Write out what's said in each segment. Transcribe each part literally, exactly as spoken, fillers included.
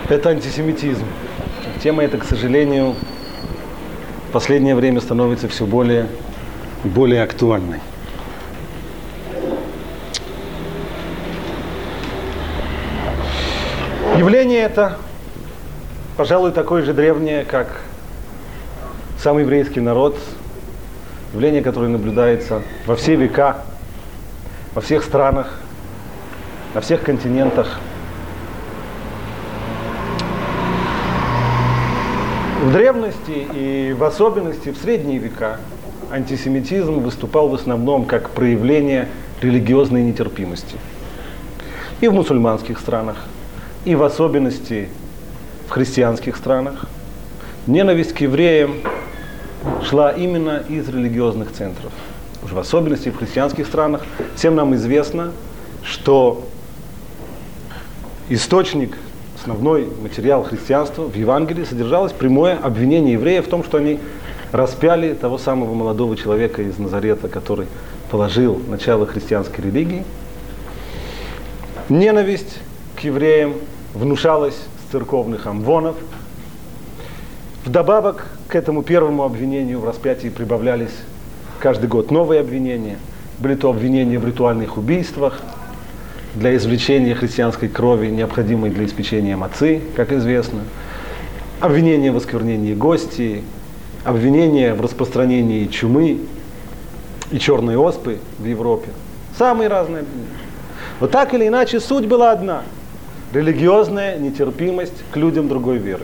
Это антисемитизм. Тема эта, к сожалению, в последнее время становится все более и более актуальной. Явление это, пожалуй, такое же древнее, как сам еврейский народ. Явление, которое наблюдается во все века, во всех странах, на всех континентах. В древности и в особенности в средние века антисемитизм выступал в основном как проявление религиозной нетерпимости. И в мусульманских странах, и в особенности в христианских странах. Ненависть к евреям шла именно из религиозных центров. Уже в особенности в христианских странах всем нам известно, что источник, основной материал христианства в Евангелии содержалось прямое обвинение евреев в том, что они распяли того самого молодого человека из Назарета, который положил начало христианской религии. Ненависть к евреям внушалась с церковных амвонов. Вдобавок к этому первому обвинению в распятии прибавлялись каждый год новые обвинения. Были то обвинения в ритуальных убийствах, для извлечения христианской крови, необходимой для испечения мацы, как известно, обвинения в осквернении гостей, обвинения в распространении чумы и черной оспы в Европе. Самые разные обвинения. Но так или иначе суть была одна – религиозная нетерпимость к людям другой веры.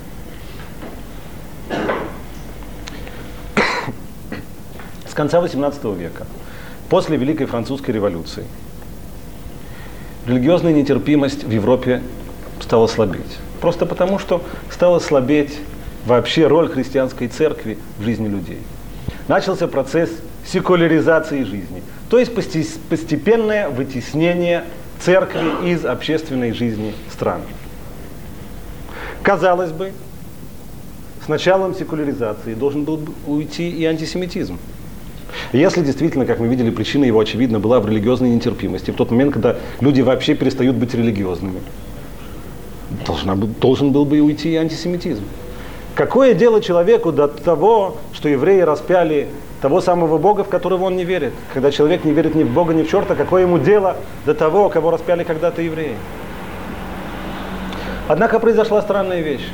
С конца восемнадцатого века, после Великой Французской революции, религиозная нетерпимость в Европе стала слабеть. Просто потому, что стала слабеть вообще роль христианской церкви в жизни людей. Начался процесс секуляризации жизни, то есть постепенное вытеснение церкви из общественной жизни стран. Казалось бы, с началом секуляризации должен был уйти и антисемитизм. Если действительно, как мы видели, причина его, очевидно, была в религиозной нетерпимости, в тот момент, когда люди вообще перестают быть религиозными, должна, должен был бы и уйти и антисемитизм. Какое дело человеку до того, что евреи распяли того самого Бога, в которого он не верит? Когда человек не верит ни в Бога, ни в черта, какое ему дело до того, кого распяли когда-то евреи? Однако произошла странная вещь.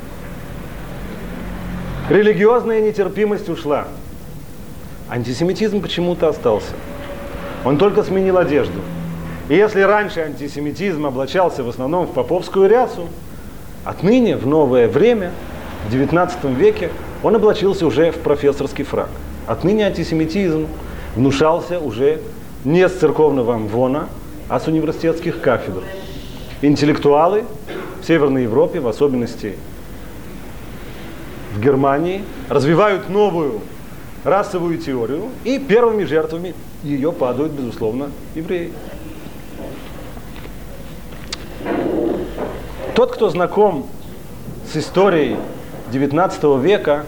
Религиозная нетерпимость ушла. Антисемитизм почему-то остался. Он только сменил одежду. И если раньше антисемитизм облачался в основном в поповскую рясу, отныне, в новое время, в девятнадцатом веке, он облачился уже в профессорский фрак. Отныне антисемитизм внушался уже не с церковного амвона, а с университетских кафедр. Интеллектуалы в Северной Европе, в особенности в Германии, развивают новую расовую теорию, и первыми жертвами ее падают, безусловно, евреи. Тот, кто знаком с историей девятнадцатого века,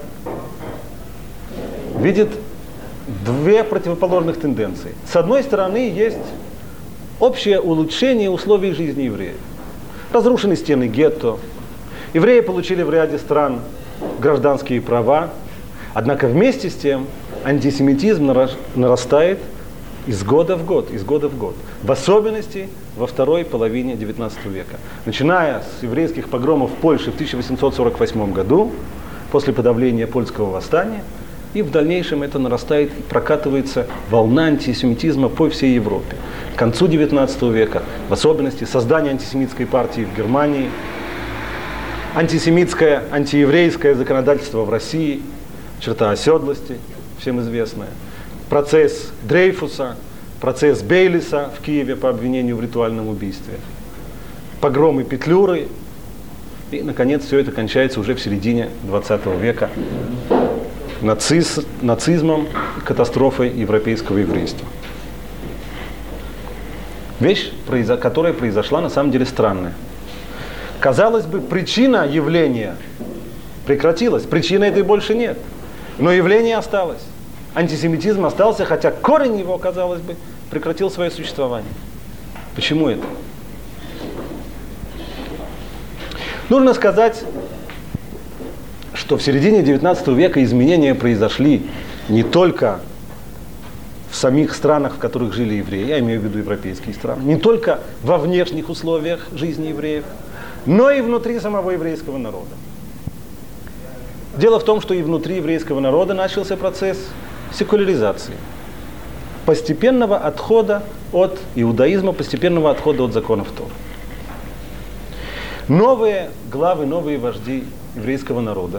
видит две противоположных тенденции. С одной стороны, есть общее улучшение условий жизни евреев. Разрушены стены гетто, евреи получили в ряде стран гражданские права. Однако вместе с тем антисемитизм нарастает из года в год, из года в год. В особенности во второй половине девятнадцатого века. Начиная с еврейских погромов в Польше в тысяча восемьсот сорок восьмом году, после подавления польского восстания, и в дальнейшем это нарастает и прокатывается волна антисемитизма по всей Европе. К концу девятнадцатого века, в особенности создание антисемитской партии в Германии, антисемитское, антиеврейское законодательство в России, черта оседлости, всем известная, процесс Дрейфуса, процесс Бейлиса в Киеве по обвинению в ритуальном убийстве, погромы Петлюры, и, наконец, все это кончается уже в середине двадцатого века нациз, нацизмом, катастрофой европейского еврейства. Вещь, которая произошла, на самом деле странная. Казалось бы, причина явления прекратилась, причины этой больше нет. Но явление осталось. Антисемитизм остался, хотя корень его, казалось бы, прекратил свое существование. Почему это? Нужно сказать, что в середине девятнадцатого века изменения произошли не только в самих странах, в которых жили евреи, я имею в виду европейские страны, не только во внешних условиях жизни евреев, но и внутри самого еврейского народа. Дело в том, что и внутри еврейского народа начался процесс секуляризации, постепенного отхода от иудаизма, постепенного отхода от законов Торы. Новые главы, новые вожди еврейского народа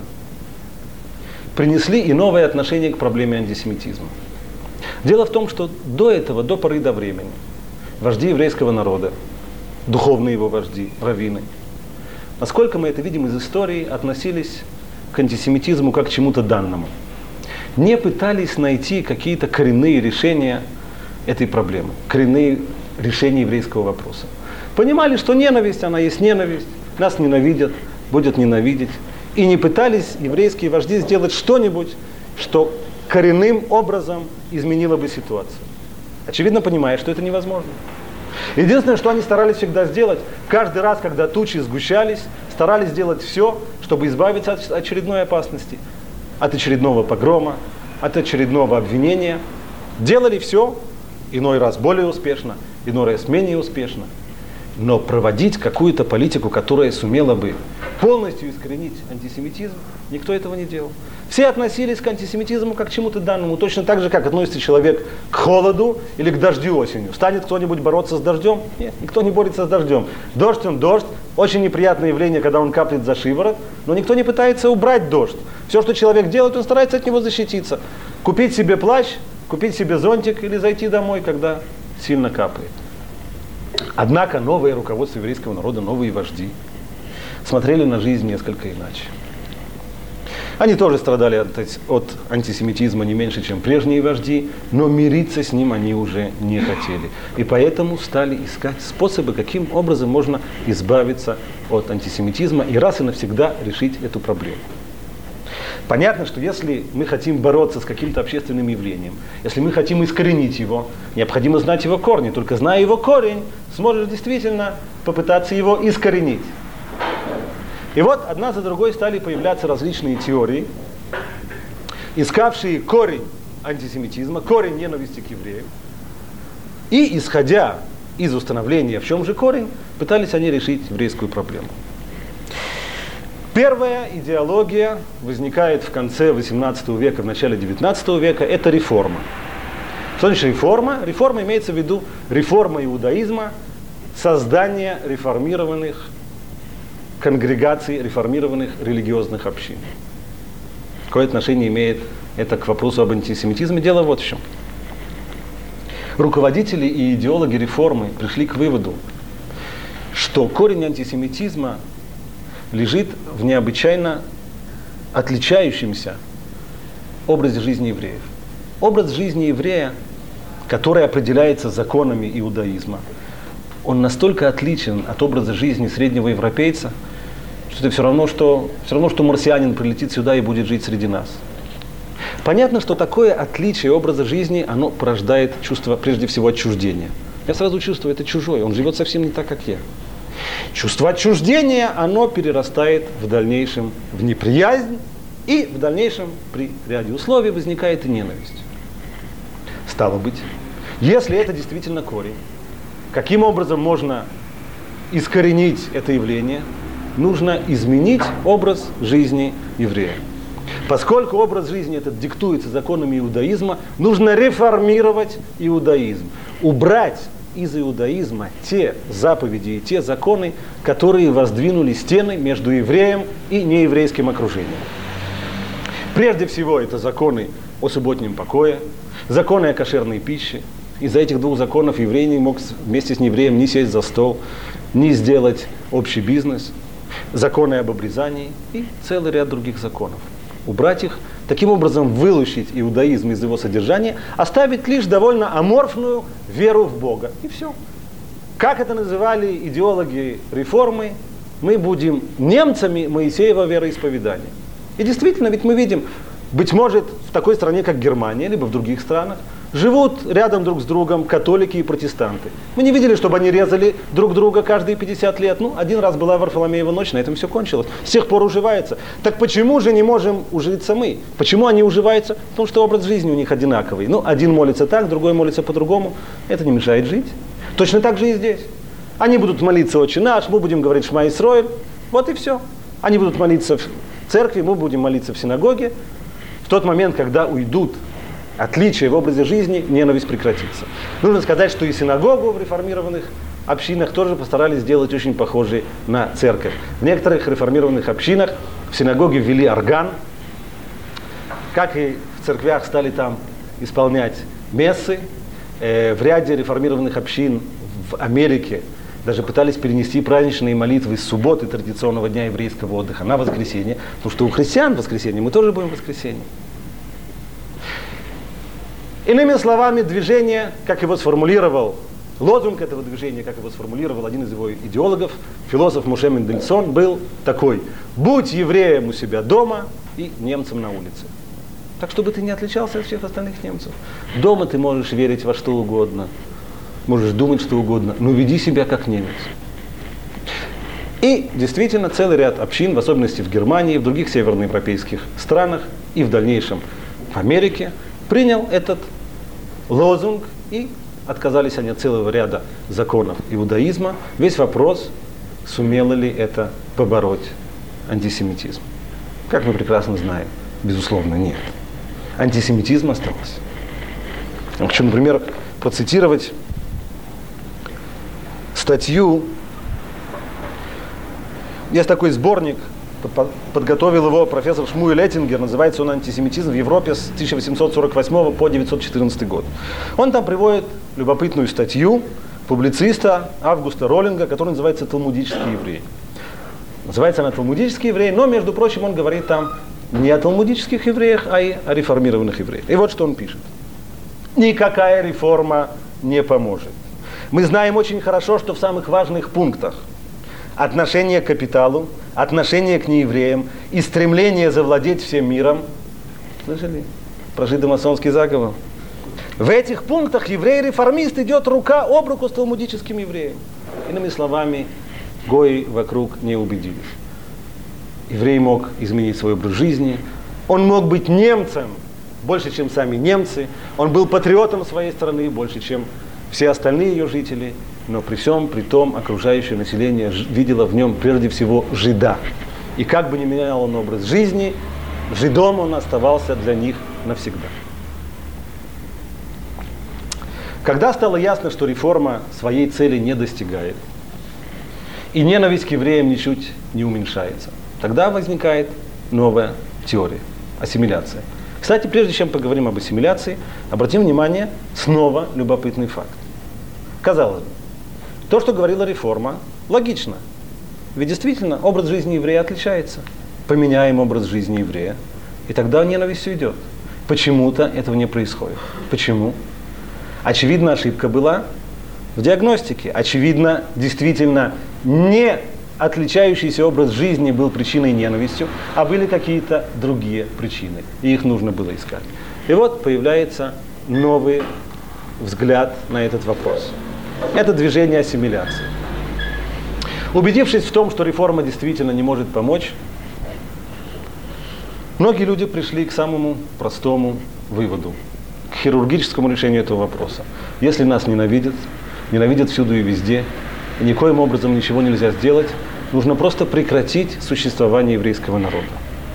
принесли и новое отношение к проблеме антисемитизма. Дело в том, что до этого, до поры до времени, вожди еврейского народа, духовные его вожди, раввины, насколько мы это видим из истории, относились к антисемитизму как к чему-то данному. Не пытались найти какие-то коренные решения этой проблемы, коренные решения еврейского вопроса. Понимали, что ненависть, она есть ненависть, нас ненавидят, будут ненавидеть. И не пытались еврейские вожди сделать что-нибудь, что коренным образом изменило бы ситуацию. Очевидно, понимая, что это невозможно. Единственное, что они старались всегда сделать, каждый раз, когда тучи сгущались, старались сделать все, чтобы избавиться от очередной опасности, от очередного погрома, от очередного обвинения. Делали все, иной раз более успешно, иной раз менее успешно. Но проводить какую-то политику, которая сумела бы полностью искоренить антисемитизм, никто этого не делал. Все относились к антисемитизму как к чему-то данному, точно так же, как относится человек к холоду или к дождю осенью. Станет кто-нибудь бороться с дождем? Нет, никто не борется с дождем. Дождь он дождь, очень неприятное явление, когда он каплет за шиворот, но никто не пытается убрать дождь. Все, что человек делает, он старается от него защититься. Купить себе плащ, купить себе зонтик или зайти домой, когда сильно капает. Однако новое руководство еврейского народа, новые вожди, смотрели на жизнь несколько иначе. Они тоже страдали от, от антисемитизма не меньше, чем прежние вожди, но мириться с ним они уже не хотели. И поэтому стали искать способы, каким образом можно избавиться от антисемитизма и раз и навсегда решить эту проблему. Понятно, что если мы хотим бороться с каким-то общественным явлением, если мы хотим искоренить его, необходимо знать его корни. Только зная его корень, сможешь действительно попытаться его искоренить. И вот одна за другой стали появляться различные теории, искавшие корень антисемитизма, корень ненависти к евреям. И, исходя из установления, в чем же корень, пытались они решить еврейскую проблему. Первая идеология возникает в конце восемнадцатого века, в начале девятнадцатого века, это реформа. Что значит реформа? Реформа имеется в виду реформа иудаизма, создание реформированных конгрегаций, реформированных религиозных общин. Какое отношение имеет это к вопросу об антисемитизме? Дело вот в чем. Руководители и идеологи реформы пришли к выводу, что корень антисемитизма лежит в необычайно отличающемся образе жизни евреев. Образ жизни еврея, который определяется законами иудаизма, он настолько отличен от образа жизни среднего европейца, что это все равно, что, все равно, что марсианин прилетит сюда и будет жить среди нас. Понятно, что такое отличие образа жизни, оно порождает чувство, прежде всего, отчуждения. Я сразу чувствую, это чужой, он живет совсем не так, как я. Чувство отчуждения, оно перерастает в дальнейшем в неприязнь, и в дальнейшем при ряде условий возникает и ненависть. Стало быть, если это действительно корень, каким образом можно искоренить это явление? Нужно изменить образ жизни еврея. Поскольку образ жизни этот диктуется законами иудаизма, нужно реформировать иудаизм, убрать из иудаизма те заповеди и те законы, которые воздвинули стены между евреем и нееврейским окружением. Прежде всего, это законы о субботнем покое, законы о кошерной пище. Из-за этих двух законов еврей не мог вместе с неевреем ни сесть за стол, ни сделать общий бизнес. Законы об обрезании и целый ряд других законов. Убрать их, таким образом вылучить иудаизм из его содержания, оставить лишь довольно аморфную веру в Бога. И все. Как это называли идеологи реформы, мы будем немцами Моисеева вероисповедания. И действительно, ведь мы видим, быть может, в такой стране, как Германия, либо в других странах, живут рядом друг с другом католики и протестанты. Мы не видели, чтобы они резали друг друга каждые пятьдесят лет. Ну, один раз была Варфоломеева ночь, на этом все кончилось. С тех пор уживается. Так почему же не можем ужиться мы? Почему они уживаются? Потому что образ жизни у них одинаковый. Ну, один молится так, другой молится по-другому. Это не мешает жить. Точно так же и здесь. Они будут молиться «Отче наш», мы будем говорить «Шма Исроэль». Вот и все. Они будут молиться в церкви, мы будем молиться в синагоге. В тот момент, когда уйдут отличия в образе жизни, ненависть прекратится. Нужно сказать, что и синагогу в реформированных общинах тоже постарались сделать очень похожей на церковь. В некоторых реформированных общинах в синагоге ввели орган, как и в церквях стали там исполнять мессы. Э, в ряде реформированных общин в Америке даже пытались перенести праздничные молитвы с субботы, традиционного дня еврейского отдыха, на воскресенье, потому что у христиан в воскресенье мы тоже будем в воскресенье. Иными словами, движение, как его сформулировал, лозунг этого движения, как его сформулировал один из его идеологов, философ Моше Мендельсон, был такой: «Будь евреем у себя дома и немцем на улице». Так, чтобы ты не отличался от всех остальных немцев. Дома ты можешь верить во что угодно, можешь думать что угодно, но веди себя как немец. И действительно целый ряд общин, в особенности в Германии, в других североевропейских странах и в дальнейшем в Америке, принял этот лозунг, и отказались они от целого ряда законов иудаизма. Весь вопрос, сумело ли это побороть антисемитизм. Как мы прекрасно знаем, безусловно, нет. Антисемитизм остался. Я хочу, например, процитировать статью. Есть такой сборник, подготовил его профессор Шмуэль Эттингер, называется он «Антисемитизм в Европе с тысяча восемьсот сорок восьмого по девятьсот четырнадцатый год». Он там приводит любопытную статью публициста Августа Роллинга, которая называется «Талмудический еврей». Называется она «Талмудический еврей», но, между прочим, он говорит там не о талмудических евреях, а и о реформированных евреях. И вот что он пишет. Никакая реформа не поможет. Мы знаем очень хорошо, что в самых важных пунктах отношение к капиталу, отношение к неевреям и стремление завладеть всем миром, слышали про жидомасонский заговор? В этих пунктах еврей-реформист идет рука об руку с талмудическим евреем. Иными словами, гои вокруг не убедились. Еврей мог изменить свой образ жизни, он мог быть немцем больше, чем сами немцы, он был патриотом своей страны больше, чем все остальные ее жители, но при всем, при том, окружающее население видело в нем прежде всего жида. И как бы ни менял он образ жизни, жидом он оставался для них навсегда. Когда стало ясно, что реформа своей цели не достигает, и ненависть к евреям ничуть не уменьшается, тогда возникает новая теория – ассимиляция. Кстати, прежде чем поговорим об ассимиляции, обратим внимание, снова любопытный факт. Казалось бы, то, что говорила реформа, логично. Ведь действительно образ жизни еврея отличается. Поменяем образ жизни еврея, и тогда ненависть уйдет. Почему-то этого не происходит. Почему? Очевидно, ошибка была в диагностике. Очевидно, действительно, не отличающийся образ жизни был причиной ненависти, а были какие-то другие причины. И их нужно было искать. И вот появляется новый взгляд на этот вопрос. Это движение ассимиляции. Убедившись в том, что реформа действительно не может помочь, многие люди пришли к самому простому выводу, к хирургическому решению этого вопроса. Если нас ненавидят, ненавидят всюду и везде, и никоим образом ничего нельзя сделать, нужно просто прекратить существование еврейского народа.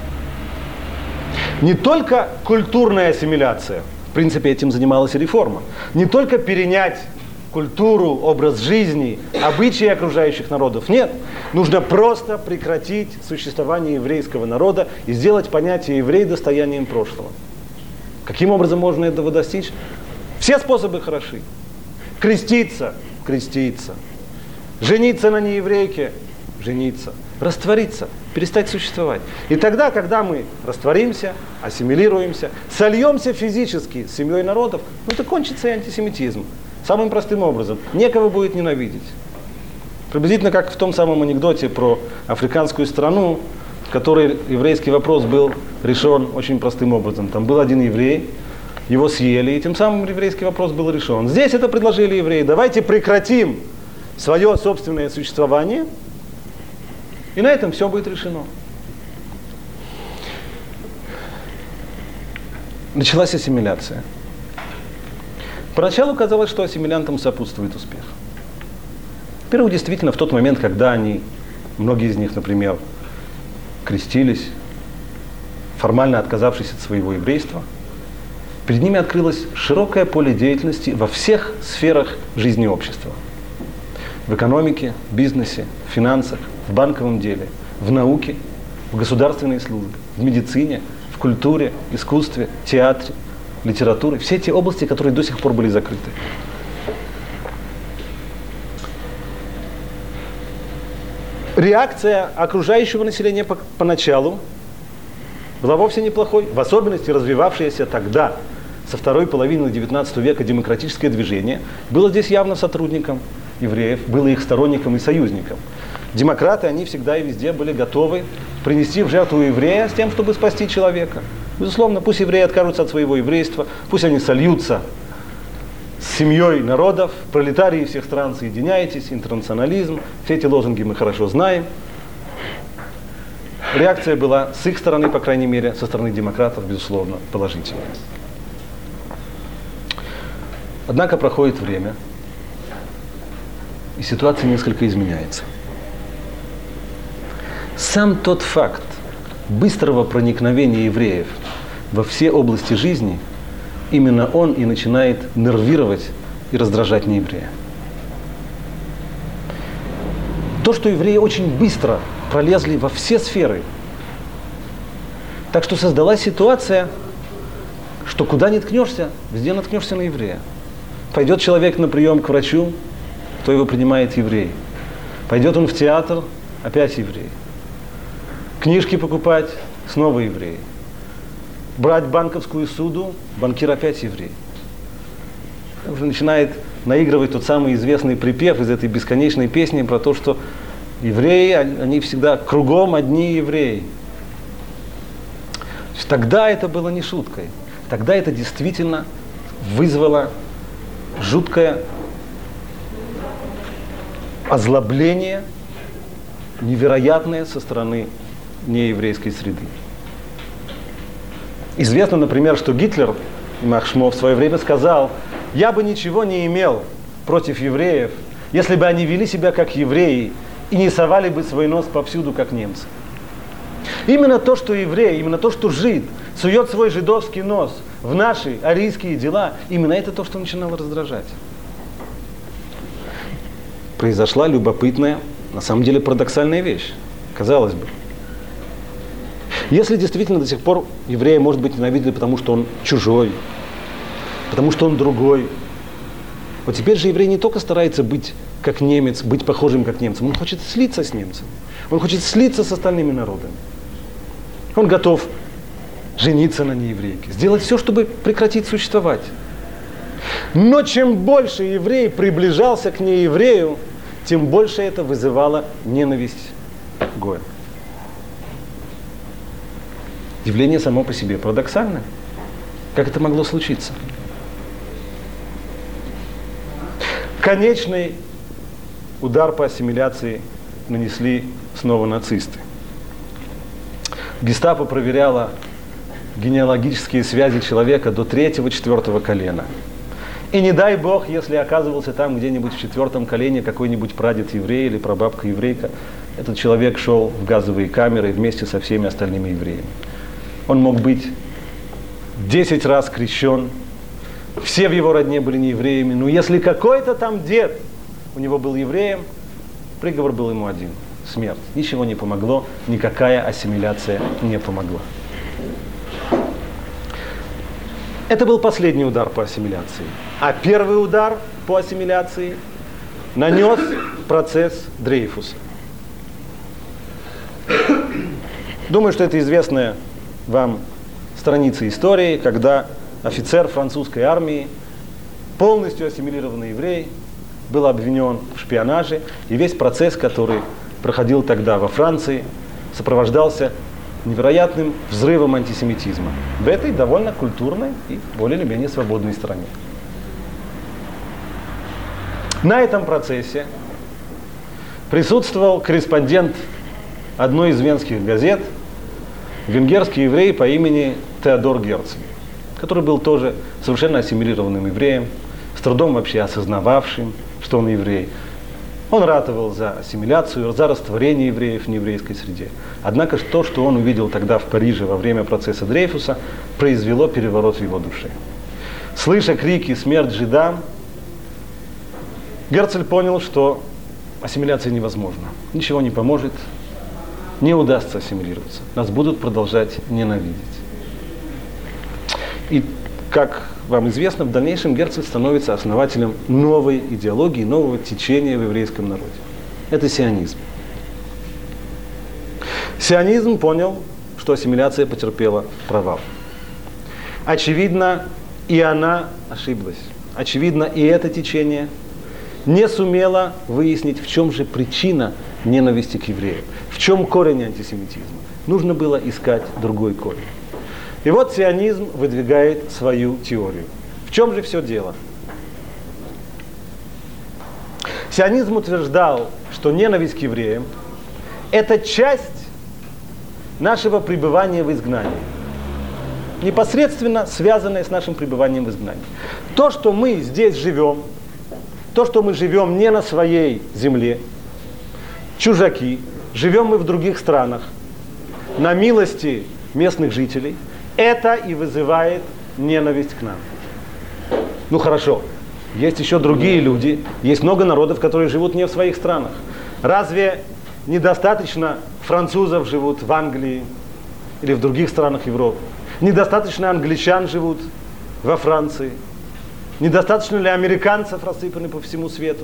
Не только культурная ассимиляция, в принципе, этим занималась и реформа, не только перенять культуру, образ жизни, обычаи окружающих народов. Нет, нужно просто прекратить существование еврейского народа и сделать понятие еврей достоянием прошлого. Каким образом можно этого достичь? Все способы хороши. Креститься – креститься. Жениться на нееврейке – жениться. Раствориться, перестать существовать. И тогда, когда мы растворимся, ассимилируемся, сольемся физически с семьей народов, ну то кончится и антисемитизм. Самым простым образом. Некого будет ненавидеть. Приблизительно как в том самом анекдоте про африканскую страну, в которой еврейский вопрос был решен очень простым образом. Там был один еврей, его съели, и тем самым еврейский вопрос был решен. Здесь это предложили евреи: давайте прекратим свое собственное существование, и на этом все будет решено. Началась ассимиляция. Поначалу казалось, что ассимилянтам сопутствует успех. Во-первых, действительно, в тот момент, когда они, многие из них, например, крестились, формально отказавшись от своего еврейства, перед ними открылось широкое поле деятельности во всех сферах жизни общества. В экономике, бизнесе, в финансах, в банковом деле, в науке, в государственной службе, в медицине, в культуре, искусстве, театре, литературе. Все те области, которые до сих пор были закрыты. Реакция окружающего населения по- поначалу была вовсе неплохой, в особенности развивавшееся тогда, со второй половины девятнадцатого века, демократическое движение было здесь явно сотрудником евреев, было их сторонником и союзником. Демократы, они всегда и везде были готовы принести в жертву еврея с тем, чтобы спасти человека. Безусловно, пусть евреи откажутся от своего еврейства, пусть они сольются с семьей народов, пролетарии всех стран, соединяйтесь, интернационализм, все эти лозунги мы хорошо знаем. Реакция была с их стороны, по крайней мере, со стороны демократов, безусловно, положительная. Однако проходит время, и ситуация несколько изменяется. Сам тот факт быстрого проникновения евреев во все области жизни, именно он и начинает нервировать и раздражать нееврея. То, что евреи очень быстро пролезли во все сферы, так что создалась ситуация, что куда ни ткнешься, везде наткнешься на еврея. Пойдет человек на прием к врачу, кто его принимает? Еврей. Пойдет он в театр, опять еврей. Книжки покупать, снова еврей. Брать банковскую суду, банкир опять еврей. Уже начинает наигрывать тот самый известный припев из этой бесконечной песни про то, что евреи, они всегда кругом одни евреи. Тогда это было не шуткой. Тогда это действительно вызвало жуткое озлобление, невероятное со стороны нееврейской среды. Известно, например, что Гитлер, имах шмо, в свое время сказал: я бы ничего не имел против евреев, если бы они вели себя как евреи и не совали бы свой нос повсюду, как немцы. Именно то, что еврей, именно то, что жид сует свой жидовский нос в наши арийские дела, именно это то, что начинало раздражать. Произошла любопытная, на самом деле парадоксальная вещь. Казалось бы, если действительно до сих пор еврея, может быть, ненавидели, потому что он чужой, потому что он другой, вот теперь же еврей не только старается быть как немец, быть похожим как немцем, он хочет слиться с немцем, он хочет слиться с остальными народами. Он готов жениться на нееврейке, сделать все, чтобы прекратить существовать. Но чем больше еврей приближался к нееврею, тем больше это вызывало ненависть гоя. Явление само по себе парадоксальное. Как это могло случиться? Конечный удар по ассимиляции нанесли снова нацисты. Гестапо проверяло генеалогические связи человека до третьего-четвертого колена. И не дай бог, если оказывался там где-нибудь в четвертом колене какой-нибудь прадед еврей или прабабка еврейка, этот человек шел в газовые камеры вместе со всеми остальными евреями. Он мог быть десять раз крещен, все в его родне были не евреями, но если какой-то там дед у него был евреем, приговор был ему один – смерть. Ничего не помогло, никакая ассимиляция не помогла. Это был последний удар по ассимиляции. А первый удар по ассимиляции нанес процесс Дрейфуса. Думаю, что это известная вам страница истории, когда офицер французской армии, полностью ассимилированный еврей, был обвинен в шпионаже, и весь процесс, который проходил тогда во Франции, сопровождался невероятным взрывом антисемитизма в этой довольно культурной и более или менее свободной стране. На этом процессе присутствовал корреспондент одной из венских газет, венгерский еврей по имени Теодор Герцль, который был тоже совершенно ассимилированным евреем, с трудом вообще осознававшим, что он еврей. Он ратовал за ассимиляцию, за растворение евреев в нееврейской среде. Однако то, что он увидел тогда в Париже во время процесса Дрейфуса, произвело переворот в его душе. Слыша крики «Смерть жидам!», Герцль понял, что ассимиляция невозможна. Ничего не поможет, не удастся ассимилироваться. Нас будут продолжать ненавидеть. И, как вам известно, в дальнейшем Герцль становится основателем новой идеологии, нового течения в еврейском народе. Это сионизм. Сионизм понял, что ассимиляция потерпела провал. Очевидно, и она ошиблась. Очевидно, и это течение не сумело выяснить, в чем же причина ненависти к евреям, в чем корень антисемитизма. Нужно было искать другой корень. И вот сионизм выдвигает свою теорию. В чем же все дело? Сионизм утверждал, что ненависть к евреям – это часть нашего пребывания в изгнании, непосредственно связанная с нашим пребыванием в изгнании. То, что мы здесь живем, то, что мы живем не на своей земле, чужаки, живем мы в других странах, на милости местных жителей, это и вызывает ненависть к нам. Ну хорошо, есть еще другие люди, есть много народов, которые живут не в своих странах. Разве недостаточно французов живут в Англии или в других странах Европы? Недостаточно англичан живут во Франции? Недостаточно ли американцев рассыпаны по всему свету?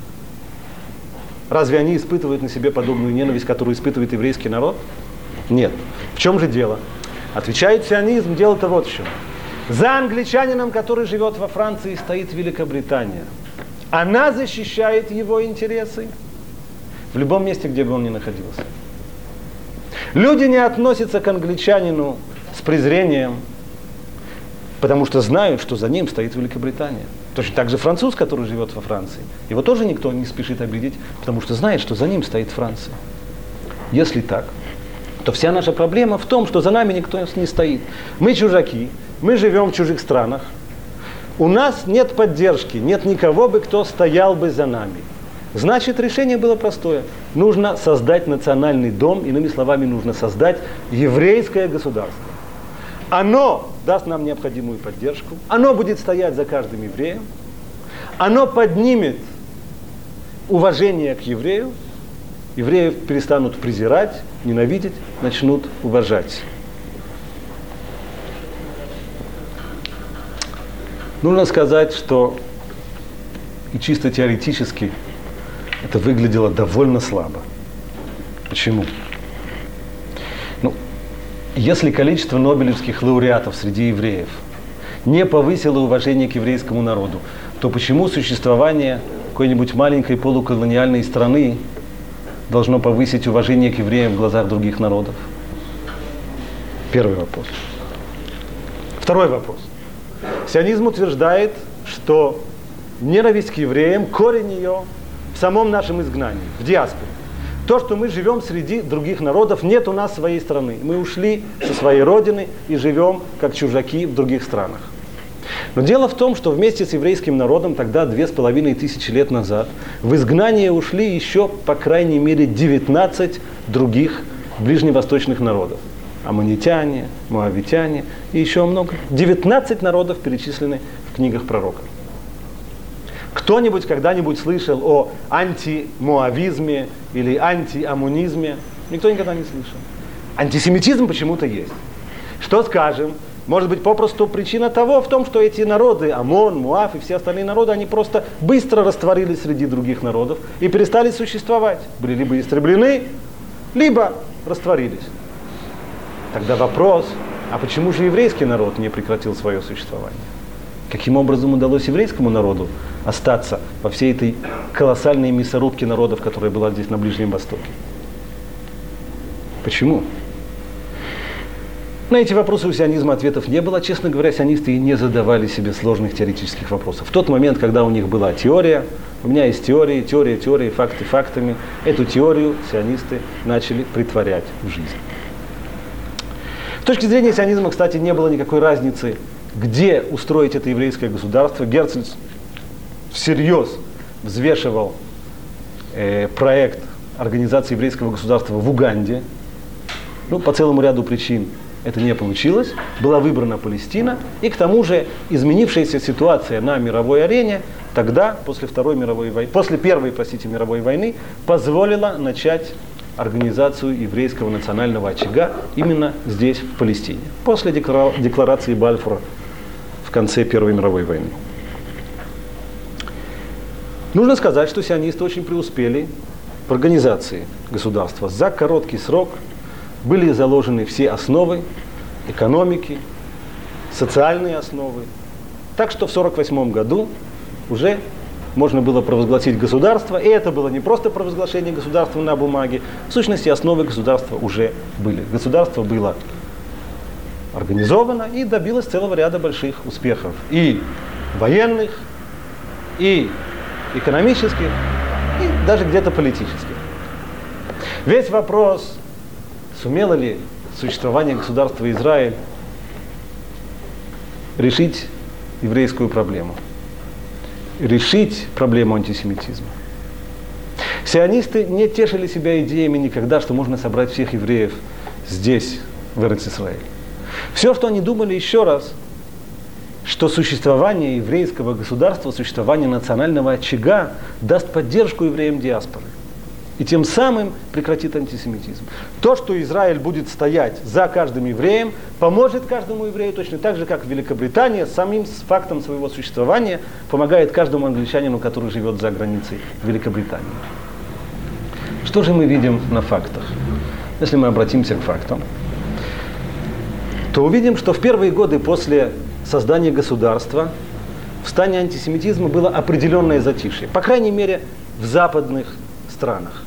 Разве они испытывают на себе подобную ненависть, которую испытывает еврейский народ? Нет. В чем же дело? Отвечает сионизм, дело-то вот в чем. За англичанином, который живет во Франции, стоит Великобритания. Она защищает его интересы в любом месте, где бы он ни находился. Люди не относятся к англичанину с презрением, потому что знают, что за ним стоит Великобритания. Точно так же француз, который живет во Франции. Его тоже никто не спешит обидеть, потому что знает, что за ним стоит Франция. Если так, то вся наша проблема в том, что за нами никто не стоит. Мы чужаки, мы живем в чужих странах. У нас нет поддержки, нет никого бы, кто стоял бы за нами. Значит, решение было простое. Нужно создать национальный дом, иными словами, нужно создать еврейское государство. Оно даст нам необходимую поддержку, оно будет стоять за каждым евреем, оно поднимет уважение к еврею, евреев перестанут презирать, ненавидеть, начнут уважать. Нужно сказать, что и чисто теоретически это выглядело довольно слабо. Почему? Ну, если количество нобелевских лауреатов среди евреев не повысило уважение к еврейскому народу, то почему существование какой-нибудь маленькой полуколониальной страны должно повысить уважение к евреям в глазах других народов? Первый вопрос. Второй вопрос. Сионизм утверждает, что ненависть к евреям, корень ее в самом нашем изгнании, в диаспоре. То, что мы живем среди других народов, нет у нас своей страны. Мы ушли со своей родины и живем как чужаки в других странах. Но дело в том, что вместе с еврейским народом тогда, две с половиной тысячи лет назад, в изгнание ушли еще, по крайней мере, девятнадцать других ближневосточных народов. Аммонитяне, моавитяне и еще много. девятнадцать народов перечислены в книгах пророков. Кто-нибудь когда-нибудь слышал о антимоавизме или антиамунизме? Никто никогда не слышал. Антисемитизм почему-то есть. Что скажем? Может быть, попросту причина того в том, что эти народы, Амон, Муав и все остальные народы, они просто быстро растворились среди других народов и перестали существовать. Были либо истреблены, либо растворились. Тогда вопрос, а почему же еврейский народ не прекратил свое существование? Каким образом удалось еврейскому народу остаться во всей этой колоссальной мясорубке народов, которая была здесь на Ближнем Востоке? Почему? На эти вопросы у сионизма ответов не было. Честно говоря, сионисты и не задавали себе сложных теоретических вопросов. В тот момент, когда у них была теория, у меня есть теория, теория, теория, факты фактами, эту теорию сионисты начали притворять в жизнь. С точки зрения сионизма, кстати, не было никакой разницы, где устроить это еврейское государство. Герцль всерьез взвешивал э, проект организации еврейского государства в Уганде. Ну, по целому ряду причин это не получилось. Была выбрана Палестина. И к тому же изменившаяся ситуация на мировой арене тогда, после Второй мировой войны, после Первой, простите, мировой войны, позволила начать организацию еврейского национального очага именно здесь, в Палестине. После декларации Бальфура в конце Первой мировой войны. Нужно сказать, что сионисты очень преуспели в организации государства. За короткий срок были заложены все основы экономики, социальные основы. Так что в сорок восьмом году уже можно было провозгласить государство, и это было не просто провозглашение государства на бумаге, в сущности основы государства уже были. Государство было организовано и добилось целого ряда больших успехов. И военных, и экономических, и даже где-то политических. Весь вопрос, сумело ли существование государства Израиль решить еврейскую проблему, решить проблему антисемитизма. Сионисты не тешили себя идеями никогда, что можно собрать всех евреев здесь, в Эрец-Исраэль. Все, что они думали еще раз, что существование еврейского государства, существование национального очага даст поддержку евреям диаспоры. И тем самым прекратит антисемитизм. То, что Израиль будет стоять за каждым евреем, поможет каждому еврею точно так же, как Великобритания самим фактом своего существования помогает каждому англичанину, который живет за границей Великобритании. Что же мы видим на фактах? Если мы обратимся к фактам, то увидим, что в первые годы после создания государства в стане антисемитизма было определенное затишье. По крайней мере, в западных странах.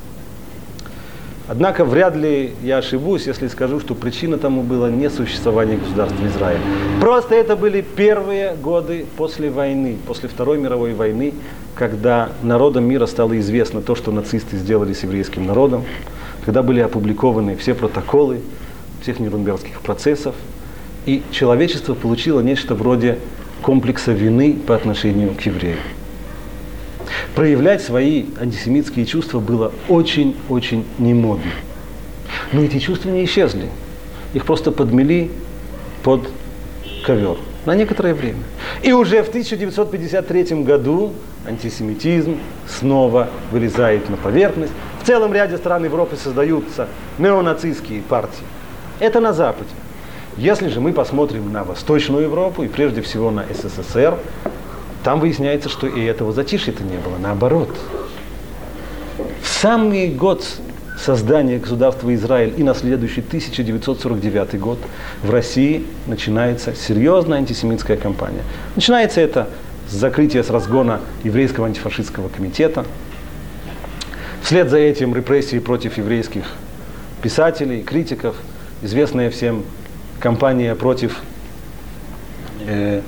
Однако вряд ли я ошибусь, если скажу, что причина тому было не существование государства Израиль. Просто это были первые годы после войны, после Второй мировой войны, когда народам мира стало известно то, что нацисты сделали с еврейским народом, когда были опубликованы все протоколы всех нюрнбергских процессов, и человечество получило нечто вроде комплекса вины по отношению к евреям. Проявлять свои антисемитские чувства было очень-очень немодно. Но эти чувства не исчезли. Их просто подмели под ковер на некоторое время. И уже в тысяча девятьсот пятьдесят третьем году антисемитизм снова вылезает на поверхность. В целом ряде стран Европы создаются неонацистские партии. Это на Западе. Если же мы посмотрим на Восточную Европу, и прежде всего на СССР, там выясняется, что и этого затишья-то не было. Наоборот. В самый год создания государства Израиль и на следующий тысяча девятьсот сорок девятый год в России начинается серьезная антисемитская кампания. Начинается это с закрытия, с разгона еврейского антифашистского комитета. Вслед за этим репрессии против еврейских писателей, критиков, известная всем кампания против э,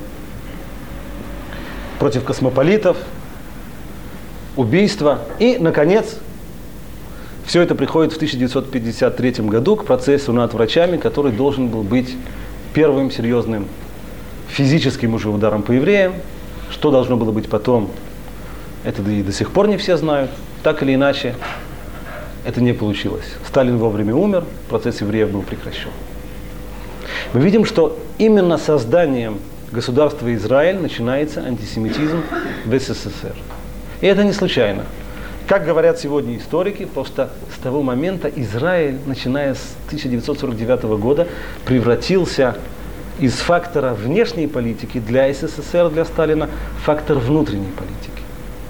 против космополитов, убийства. И, наконец, все это приходит в тысяча девятьсот пятьдесят третьем году к процессу над врачами, который должен был быть первым серьезным физическим уже ударом по евреям. Что должно было быть потом, это и до сих пор не все знают. Так или иначе, это не получилось. Сталин вовремя умер, процесс евреев был прекращен. Мы видим, что именно созданием государства Израиль начинается антисемитизм в СССР. И это не случайно. Как говорят сегодня историки, просто с того момента Израиль, начиная с тысяча девятьсот сорок девятого года, превратился из фактора внешней политики для СССР, для Сталина, в фактор внутренней политики.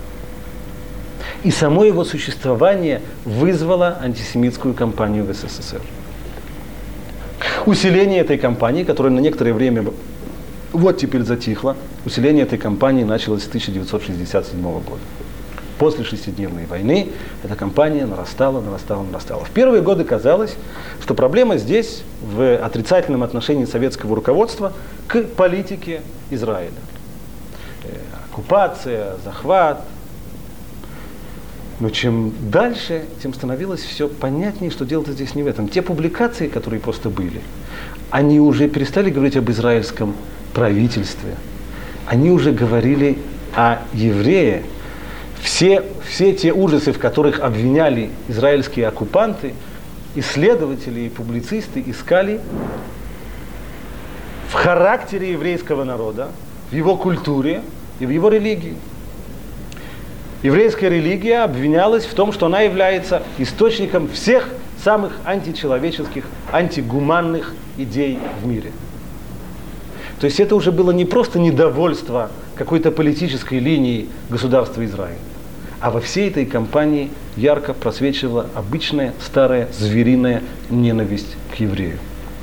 И само его существование вызвало антисемитскую кампанию в СССР. Усиление этой кампании, которая на некоторое время вот теперь затихло, усиление этой кампании началось с тысяча девятьсот шестьдесят седьмого года. после шестидневной войны эта кампания нарастала, нарастала, нарастала. В первые годы казалось, что проблема здесь в отрицательном отношении советского руководства к политике Израиля. Оккупация, захват. Но чем дальше, тем становилось все понятнее, что дело-то здесь не в этом. Те публикации, которые просто были, они уже перестали говорить об израильском правительстве. Они уже говорили о евреях. Все, все те ужасы, в которых обвиняли израильские оккупанты, исследователи и публицисты искали в характере еврейского народа, в его культуре и в его религии. Еврейская религия обвинялась в том, что она является источником всех самых античеловеческих, антигуманных идей в мире. То есть это уже было не просто недовольство какой-то политической линией государства Израиль, а во всей этой кампании ярко просвечивала обычная старая звериная ненависть к еврею.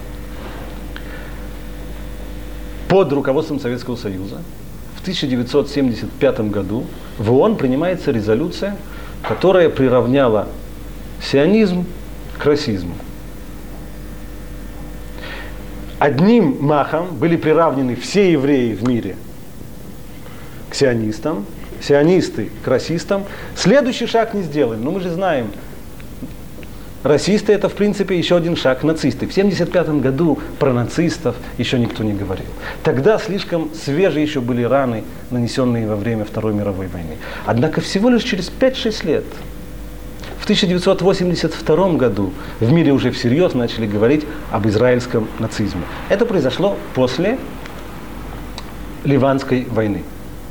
Под руководством Советского Союза в тысяча девятьсот семьдесят пятом году в ООН принимается резолюция, которая приравняла сионизм к расизму. Одним махом были приравнены все евреи в мире к сионистам, сионисты к расистам. Следующий шаг не сделаем, но мы же знаем, расисты — это, в принципе, еще один шаг нацисты. В семьдесят пятом году про нацистов еще никто не говорил. Тогда слишком свежие еще были раны, нанесенные во время Второй мировой войны. Однако всего лишь через пять-шесть лет, в тысяча девятьсот восемьдесят втором году, в мире уже всерьез начали говорить об израильском нацизме. Это произошло после Ливанской войны.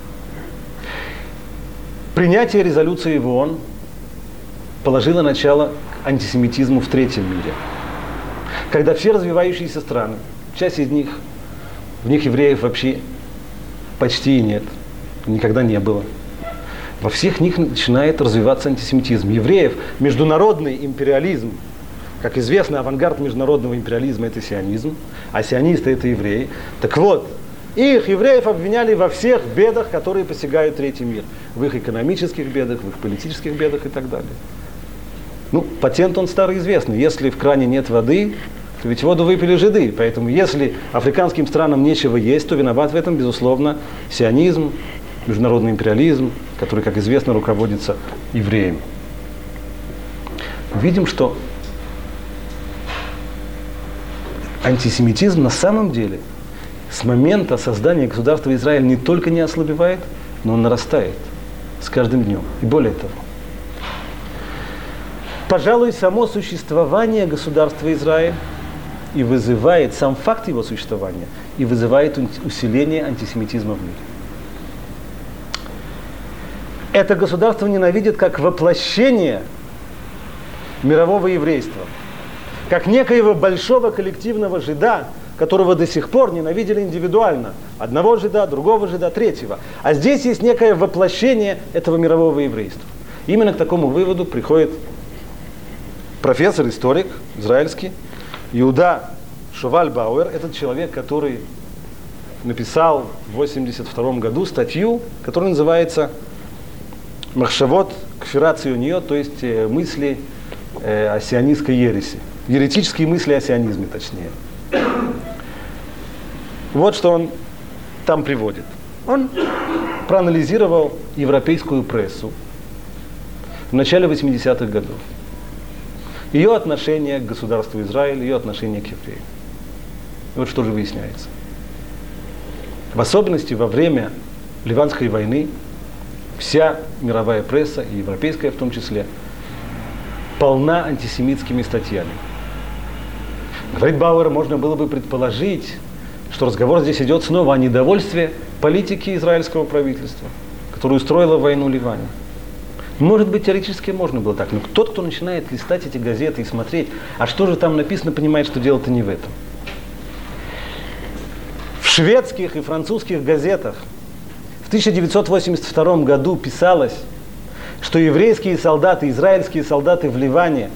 Принятие резолюции в ООН положило начало антисемитизму в третьем мире. Когда все развивающиеся страны, часть из них, в них евреев вообще почти и нет, никогда не было. Во всех них начинает развиваться антисемитизм. Евреев международный империализм, как известно, авангард международного империализма — это сионизм, а сионисты — это евреи. Так вот, их, евреев, обвиняли во всех бедах, которые постигают третий мир. В их экономических бедах, в их политических бедах и так далее. Ну, патент он старый известный. Если в кране нет воды, то ведь воду выпили жиды. Поэтому если африканским странам нечего есть, то виноват в этом, безусловно, сионизм, международный империализм, который, как известно, руководится евреями. Видим, что антисемитизм на самом деле с момента создания государства Израиль не только не ослабевает, но он нарастает с каждым днем. И более того, пожалуй, само существование государства Израиль и вызывает, сам факт его существования, и вызывает усиление антисемитизма в мире. Это государство ненавидит как воплощение мирового еврейства, как некоего большого коллективного жида, которого до сих пор ненавидели индивидуально. Одного жида, другого жида, третьего. А здесь есть некое воплощение этого мирового еврейства. Именно к такому выводу приходит профессор, историк израильский, Иуда Шуваль Бауэр, этот человек, который написал в восемьдесят втором году статью, которая называется «Махшавот кфират циониот», то есть э, мысли э, о сионистской ереси. Еретические мысли о сионизме, точнее. Вот что он там приводит. Он проанализировал европейскую прессу в начале восьмидесятых годов. Ее отношение к государству Израиль, ее отношение к евреям. И вот что же выясняется. В особенности во время Ливанской войны вся мировая пресса, и европейская в том числе, полна антисемитскими статьями. Говорит Бауэр, можно было бы предположить, что разговор здесь идет снова о недовольстве политики израильского правительства, которое устроило войну в Ливане. Может быть, теоретически можно было так, но тот, кто начинает листать эти газеты и смотреть, а что же там написано, понимает, что дело-то не в этом. В шведских и французских газетах в тысяча девятьсот восемьдесят втором году писалось, что еврейские солдаты, израильские солдаты в Ливане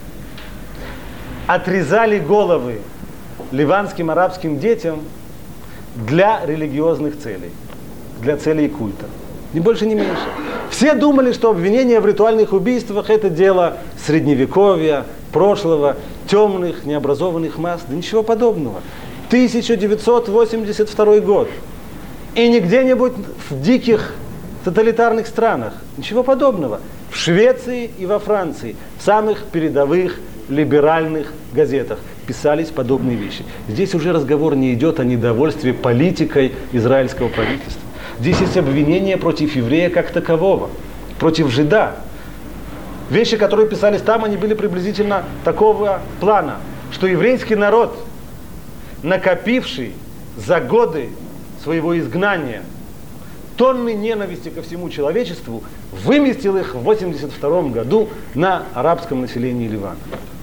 отрезали головы ливанским арабским детям для религиозных целей, для целей культа. Ни больше, ни меньше. Все думали, что обвинение в ритуальных убийствах – это дело средневековья, прошлого, темных, необразованных масс. Да ничего подобного. тысяча девятьсот восемьдесят второй год. И не где-нибудь в диких тоталитарных странах. Ничего подобного. В Швеции и во Франции, в самых передовых либеральных газетах писались подобные вещи. Здесь уже разговор не идет о недовольстве политикой израильского правительства. Здесь есть обвинение против еврея как такового, против жида. Вещи, которые писались там, они были приблизительно такого плана, что еврейский народ, накопивший за годы своего изгнания тонны ненависти ко всему человечеству, выместил их в восемьдесят втором году на арабском населении Ливана.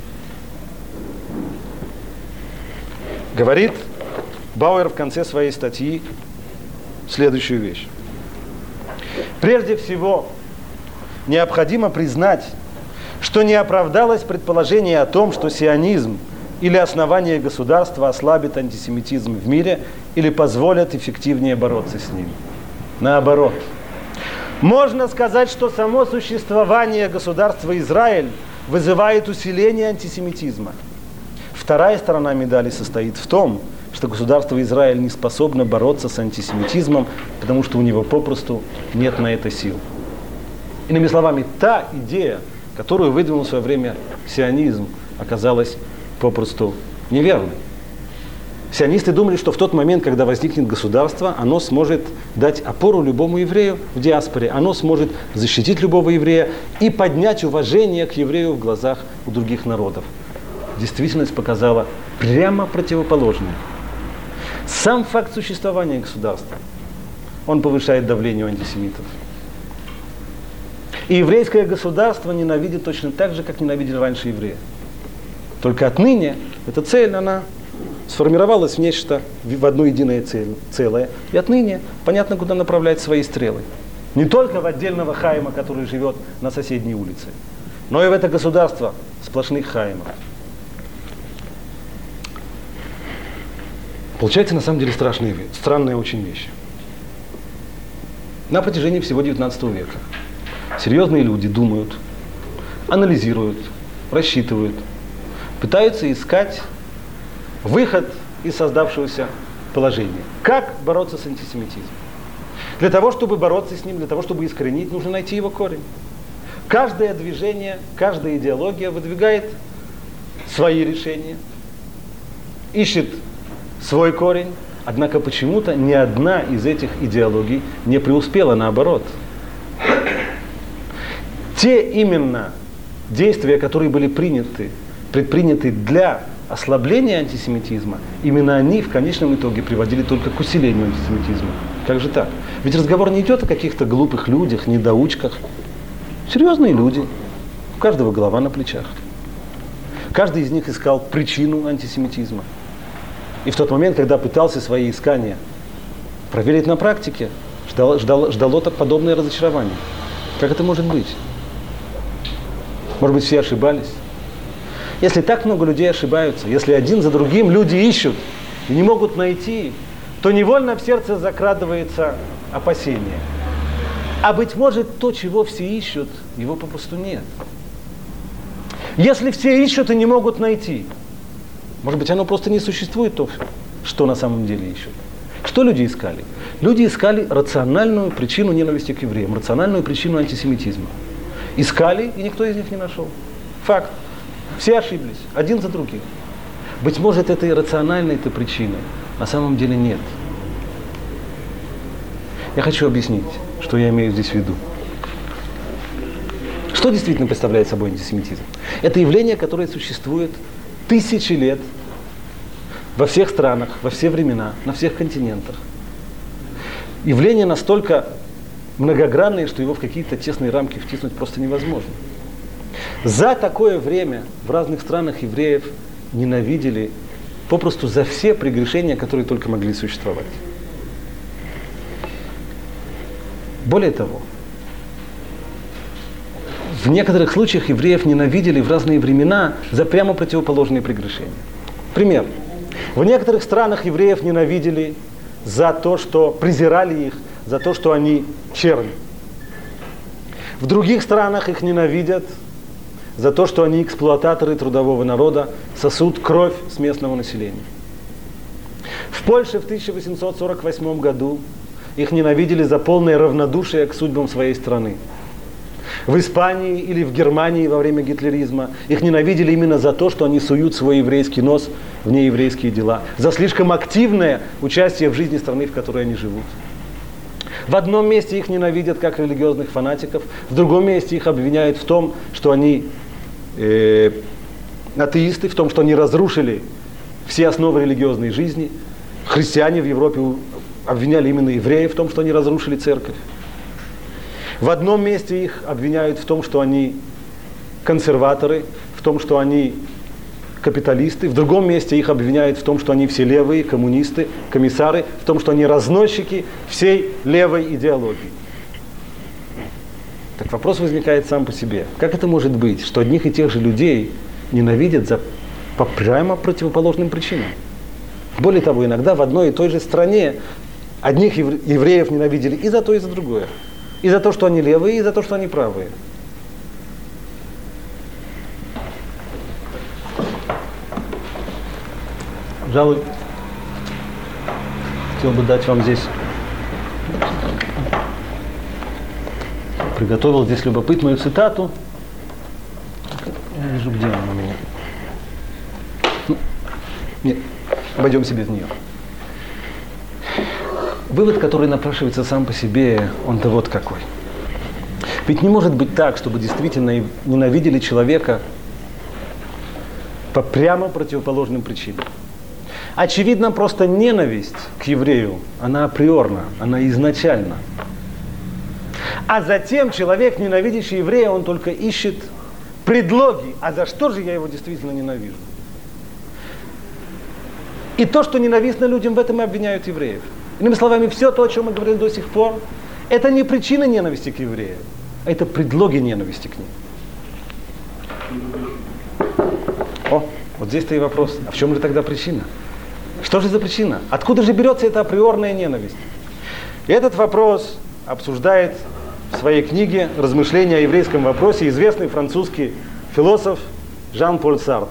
Говорит Бауэр в конце своей статьи следующую вещь. Прежде всего, необходимо признать, что не оправдалось предположение о том, что сионизм или основание государства ослабит антисемитизм в мире или позволят эффективнее бороться с ним. Наоборот. Можно сказать, что само существование государства Израиль вызывает усиление антисемитизма. Вторая сторона медали состоит в том, что государство Израиль не способно бороться с антисемитизмом, потому что у него попросту нет на это сил. Иными словами, та идея, которую выдвинул в свое время сионизм, оказалась попросту неверной. Сионисты думали, что в тот момент, когда возникнет государство, оно сможет дать опору любому еврею в диаспоре, оно сможет защитить любого еврея и поднять уважение к еврею в глазах у других народов. Действительность показала прямо противоположное. Сам факт существования государства, он повышает давление у антисемитов. И еврейское государство ненавидит точно так же, как ненавидели раньше евреи. Только отныне эта цель, она сформировалась в нечто, в одно единое цель, целое. И отныне понятно, куда направлять свои стрелы. Не только в отдельного Хаима, который живет на соседней улице, но и в это государство сплошных Хаимов. Получается, на самом деле, страшная, странная очень вещь. На протяжении всего девятнадцатого века серьезные люди думают, анализируют, рассчитывают, пытаются искать выход из создавшегося положения. Как бороться с антисемитизмом? Для того, чтобы бороться с ним, для того, чтобы искоренить, нужно найти его корень. Каждое движение, каждая идеология выдвигает свои решения, ищет свой корень, однако почему-то ни одна из этих идеологий не преуспела, наоборот. Те именно действия, которые были приняты, предприняты для ослабления антисемитизма, именно они в конечном итоге приводили только к усилению антисемитизма. Как же так? Ведь разговор не идет о каких-то глупых людях, недоучках. Серьезные люди, у каждого голова на плечах. Каждый из них искал причину антисемитизма. И в тот момент, когда пытался свои искания проверить на практике, ждало, ждало, ждало так подобное разочарование. Как это может быть? Может быть, все ошибались? Если так много людей ошибаются, если один за другим люди ищут и не могут найти, то невольно в сердце закрадывается опасение. А быть может, то, чего все ищут, его попросту нет. Если все ищут и не могут найти, может быть, оно просто не существует, то, что на самом деле ищут. Что люди искали? Люди искали рациональную причину ненависти к евреям, рациональную причину антисемитизма. Искали, и никто из них не нашел. Факт. Все ошиблись, один за другим. Быть может, этой рациональной-то причины на самом деле нет. Я хочу объяснить, что я имею здесь в виду. Что действительно представляет собой антисемитизм? Это явление, которое существует тысячи лет во всех странах, во все времена, на всех континентах. Явление настолько многогранное, что его в какие-то тесные рамки втиснуть просто невозможно. За такое время в разных странах евреев ненавидели попросту за все прегрешения, которые только могли существовать. Более того, в некоторых случаях евреев ненавидели в разные времена за прямо противоположные прегрешения. Пример. В некоторых странах евреев ненавидели за то, что презирали их за то, что они черни. В других странах их ненавидят за то, что они эксплуататоры трудового народа, сосут кровь с местного населения. В Польше в тысяча восемьсот сорок восьмом году их ненавидели за полное равнодушие к судьбам своей страны. В Испании или в Германии во время гитлеризма их ненавидели именно за то, что они суют свой еврейский нос в нееврейские дела, за слишком активное участие в жизни страны, в которой они живут. В одном месте их ненавидят как религиозных фанатиков, в другом месте их обвиняют в том, что они э, атеисты, в том, что они разрушили все основы религиозной жизни. Христиане в Европе обвиняли именно евреев в том, что они разрушили церковь. В одном месте их обвиняют в том, что они консерваторы, в том, что они капиталисты. В другом месте их обвиняют в том, что они все левые, коммунисты, комиссары, в том, что они разносчики всей левой идеологии. Так вопрос возникает сам по себе. Как это может быть, что одних и тех же людей ненавидят за по прямо противоположным причинам? Более того, иногда в одной и той же стране одних евреев ненавидели и за то, и за другое. И за то, что они левые, и за то, что они правые. Пожалуй, хотел бы дать вам здесь, приготовил здесь любопытную цитату. Я вижу, где она у меня. Ну, нет, обойдемся без нее. Вывод, который напрашивается сам по себе, он-то вот какой. Ведь не может быть так, чтобы действительно ненавидели человека по прямо противоположным причинам. Очевидно, просто ненависть к еврею, она априорна, она изначальна. А затем человек, ненавидящий еврея, он только ищет предлоги. А за что же я его действительно ненавижу? И то, что ненавистно людям, в этом и обвиняют евреев. Иными словами, все то, о чем мы говорили до сих пор, это не причина ненависти к евреям, а это предлоги ненависти к ним. О, вот здесь-то и вопрос. А в чем же тогда причина? Что же за причина? Откуда же берется эта априорная ненависть? И этот вопрос обсуждает в своей книге «Размышления о еврейском вопросе» известный французский философ Жан-Поль Сартр.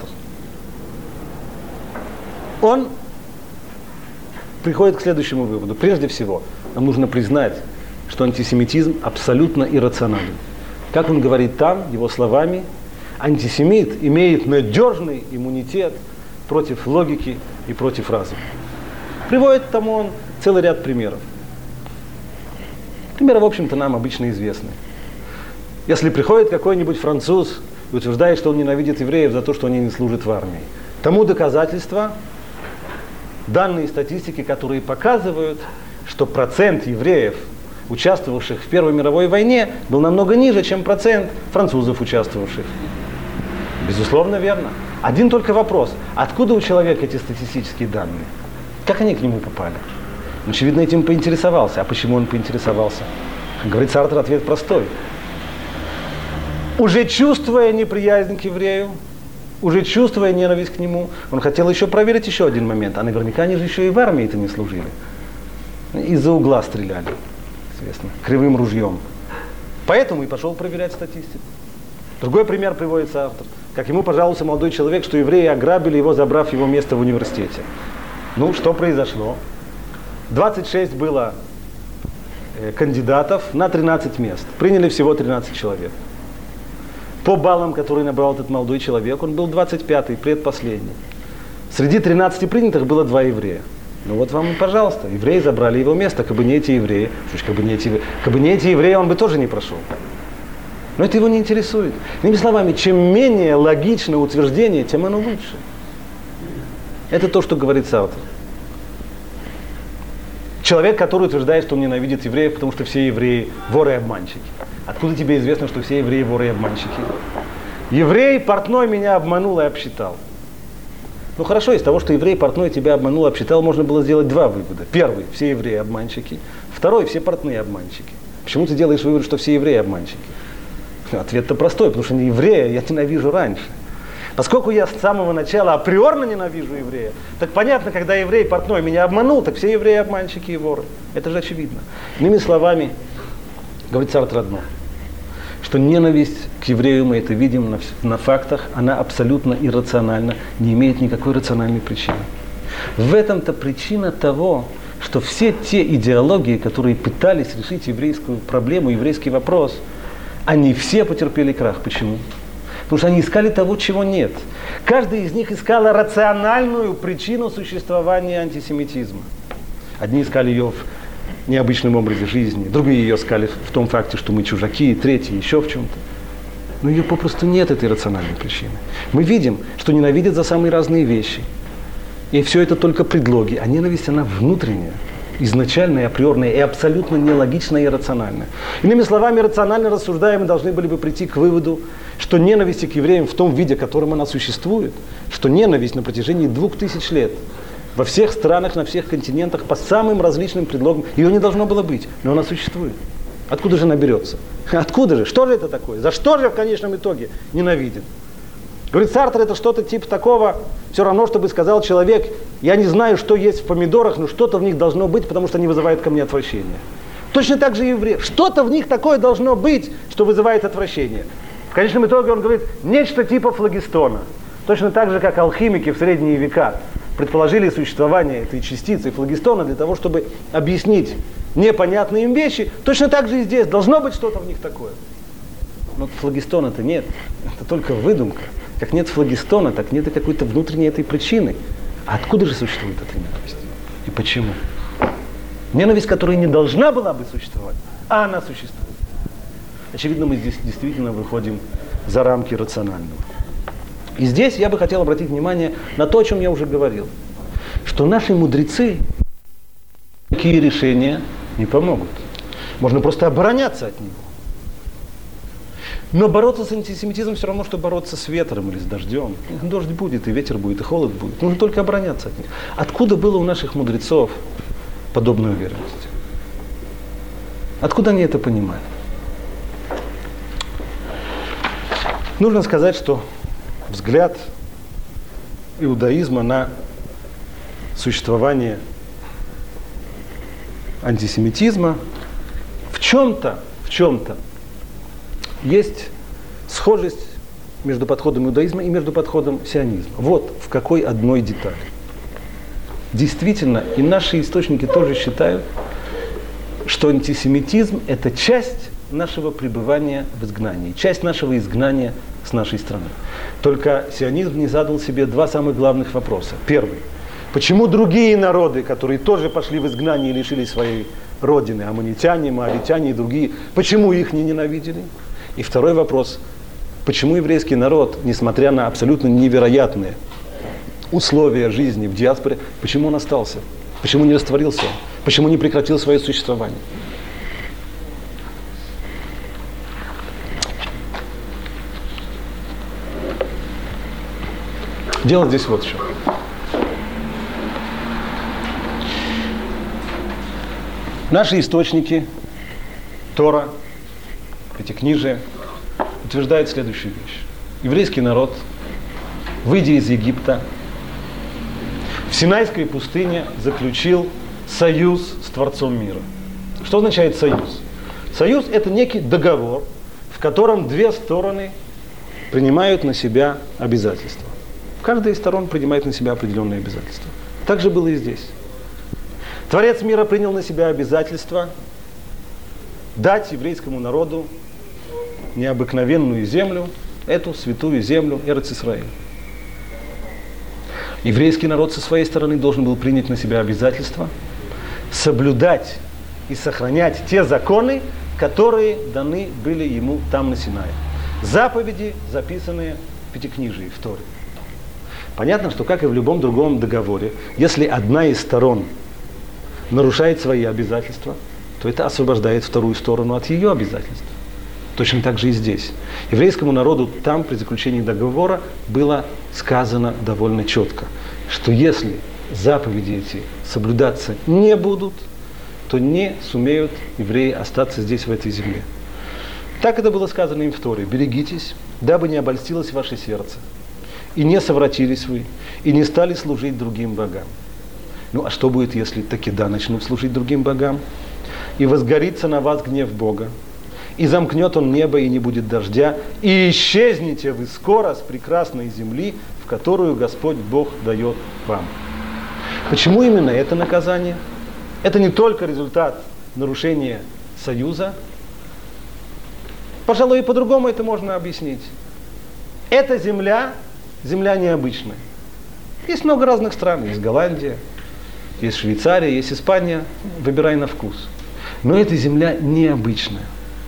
Он приходит к следующему выводу. Прежде всего, нам нужно признать, что антисемитизм абсолютно иррационален. Как он говорит там, его словами, антисемит имеет надежный иммунитет против логики и против разума. Приводит к тому он целый ряд примеров. Примеры, в общем-то, нам обычно известны. Если приходит какой-нибудь француз и утверждает, что он ненавидит евреев за то, что они не служат в армии, тому доказательства данные статистики, которые показывают, что процент евреев, участвовавших в Первой мировой войне, был намного ниже, чем процент французов, участвовавших. Безусловно, верно. Один только вопрос. Откуда у человека эти статистические данные? Как они к нему попали? Он, очевидно, этим поинтересовался. А почему он поинтересовался? Говорит Сартр, ответ простой. Уже чувствуя неприязнь к еврею, уже чувствуя ненависть к нему, он хотел еще проверить еще один момент. А наверняка они же еще и в армии-то не служили. Из-за угла стреляли, известно, кривым ружьем. Поэтому и пошел проверять статистику. Другой пример приводится автор. Как ему пожаловался молодой человек, что евреи ограбили его, забрав его место в университете. Ну, что произошло? двадцать шесть было э, кандидатов на тринадцать мест. Приняли всего тринадцать человек. По баллам, которые набрал этот молодой человек, он был двадцать пятый, предпоследний. Среди тринадцати принятых было два еврея. Ну вот вам, пожалуйста, евреи забрали его место, как бы не эти евреи. Как бы не эти, как бы не эти евреи, он бы тоже не прошел. Но это его не интересует. Иными словами, чем менее логичное утверждение, тем оно лучше. Это то, что говорит Сартр. Человек, который утверждает, что он ненавидит евреев, потому что все евреи воры и обманщики. Откуда тебе известно, что все евреи воры и обманщики? Еврей портной меня обманул и обсчитал. Ну хорошо, из того, что еврей портной тебя обманул и обсчитал, можно было сделать два вывода. Первый, все евреи обманщики. Второй, все портные обманщики. Почему ты делаешь вывод, что все евреи обманщики? Ответ-то простой, потому что не еврея я ненавижу раньше. Поскольку я с самого начала априорно ненавижу еврея, так понятно, когда еврей портной меня обманул, так все евреи обманщики и воры. Это же очевидно. Иными словами, говорит Сартр одно, что ненависть к еврею, мы это видим на, на фактах, она абсолютно иррациональна, не имеет никакой рациональной причины. В этом-то причина того, что все те идеологии, которые пытались решить еврейскую проблему, еврейский вопрос, они все потерпели крах. Почему? Потому что они искали того, чего нет. Каждый из них искал рациональную причину существования антисемитизма. Одни искали ее в необычном образе жизни, другие ее искали в том факте, что мы чужаки, третьи еще в чем-то. Но ее попросту нет, этой рациональной причины. Мы видим, что ненавидят за самые разные вещи. И все это только предлоги. А ненависть, она внутренняя, изначальная, априорная и абсолютно нелогичная и рациональная. Иными словами, рационально рассуждая, мы должны были бы прийти к выводу, что ненависть к евреям в том виде, в котором она существует, что ненависть на протяжении двух тысяч лет во всех странах, на всех континентах, по самым различным предлогам, ее не должно было быть, но она существует. Откуда же она берется? Откуда же? Что же это такое? За что же в конечном итоге ненавидит? Говорит, Сартр, это что-то типа такого, все равно, чтобы сказал человек, я не знаю, что есть в помидорах, но что-то в них должно быть, потому что они вызывают ко мне отвращение. Точно так же и евреи. Что-то в них такое должно быть, что вызывает отвращение. В конечном итоге он говорит, нечто типа флогистона. Точно так же, как алхимики в средние века предположили существование этой частицы флогистона для того, чтобы объяснить непонятные им вещи, точно так же и здесь должно быть что-то в них такое. Но флогистона-то нет, это только выдумка. Как нет флогистона, так нет и какой-то внутренней этой причины. А откуда же существует эта ненависть? И почему? Ненависть, которая не должна была бы существовать, а она существует. Очевидно, мы здесь действительно выходим за рамки рационального. И здесь я бы хотел обратить внимание на то, о чем я уже говорил. Что наши мудрецы такие решения не помогут. Можно просто обороняться от него. Но бороться с антисемитизмом все равно, что бороться с ветром или с дождем. Дождь будет, и ветер будет, и холод будет. Нужно только обороняться от них. Откуда было у наших мудрецов подобная уверенность? Откуда они это понимали? Нужно сказать, что взгляд иудаизма на существование антисемитизма в чем-то, в чем-то есть схожесть между подходом иудаизма и между подходом сионизма. Вот в какой одной детали. Действительно, и наши источники тоже считают, что антисемитизм – это часть нашего пребывания в изгнании, часть нашего изгнания с нашей страны. Только сионизм не задал себе два самых главных вопроса. Первый. Почему другие народы, которые тоже пошли в изгнание и лишились своей родины, аммонитяне, моавитяне и другие, почему их не ненавидели? И второй вопрос. Почему еврейский народ, несмотря на абсолютно невероятные условия жизни в диаспоре, почему он остался? Почему не растворился? Почему не прекратил свое существование? Дело здесь вот в чем. Наши источники, Тора, Пятикнижие, утверждают следующую вещь. Еврейский народ, выйдя из Египта, в Синайской пустыне заключил союз с Творцом мира. Что означает союз? Союз – это некий договор, в котором две стороны принимают на себя обязательства. Каждая из сторон принимает на себя определенные обязательства. Так же было и здесь. Творец мира принял на себя обязательство дать еврейскому народу необыкновенную землю, эту святую землю Эрец-Исраэль. Еврейский народ со своей стороны должен был принять на себя обязательство соблюдать и сохранять те законы, которые даны были ему там на Синае. Заповеди, записанные в Пятикнижии, в Торе. Понятно, что, как и в любом другом договоре, если одна из сторон нарушает свои обязательства, то это освобождает вторую сторону от ее обязательств. Точно так же и здесь. Еврейскому народу там при заключении договора было сказано довольно четко, что если заповеди эти соблюдаться не будут, то не сумеют евреи остаться здесь, в этой земле. Так это было сказано им в Торе. Берегитесь, дабы не обольстилось ваше сердце. и не совратились вы, и не стали служить другим богам. Ну а что будет, если таки да начнут служить другим богам? И возгорится на вас гнев Бога, и замкнет он небо, и не будет дождя, и исчезнете вы скоро с прекрасной земли, в которую Господь Бог дает вам. Почему именно это наказание? Это не только результат нарушения союза. Пожалуй, и по-другому это можно объяснить. Эта земля, земля необычная. Есть много разных стран. Есть Голландия, есть Швейцария, есть Испания. Выбирай на вкус. Но эта земля необычная.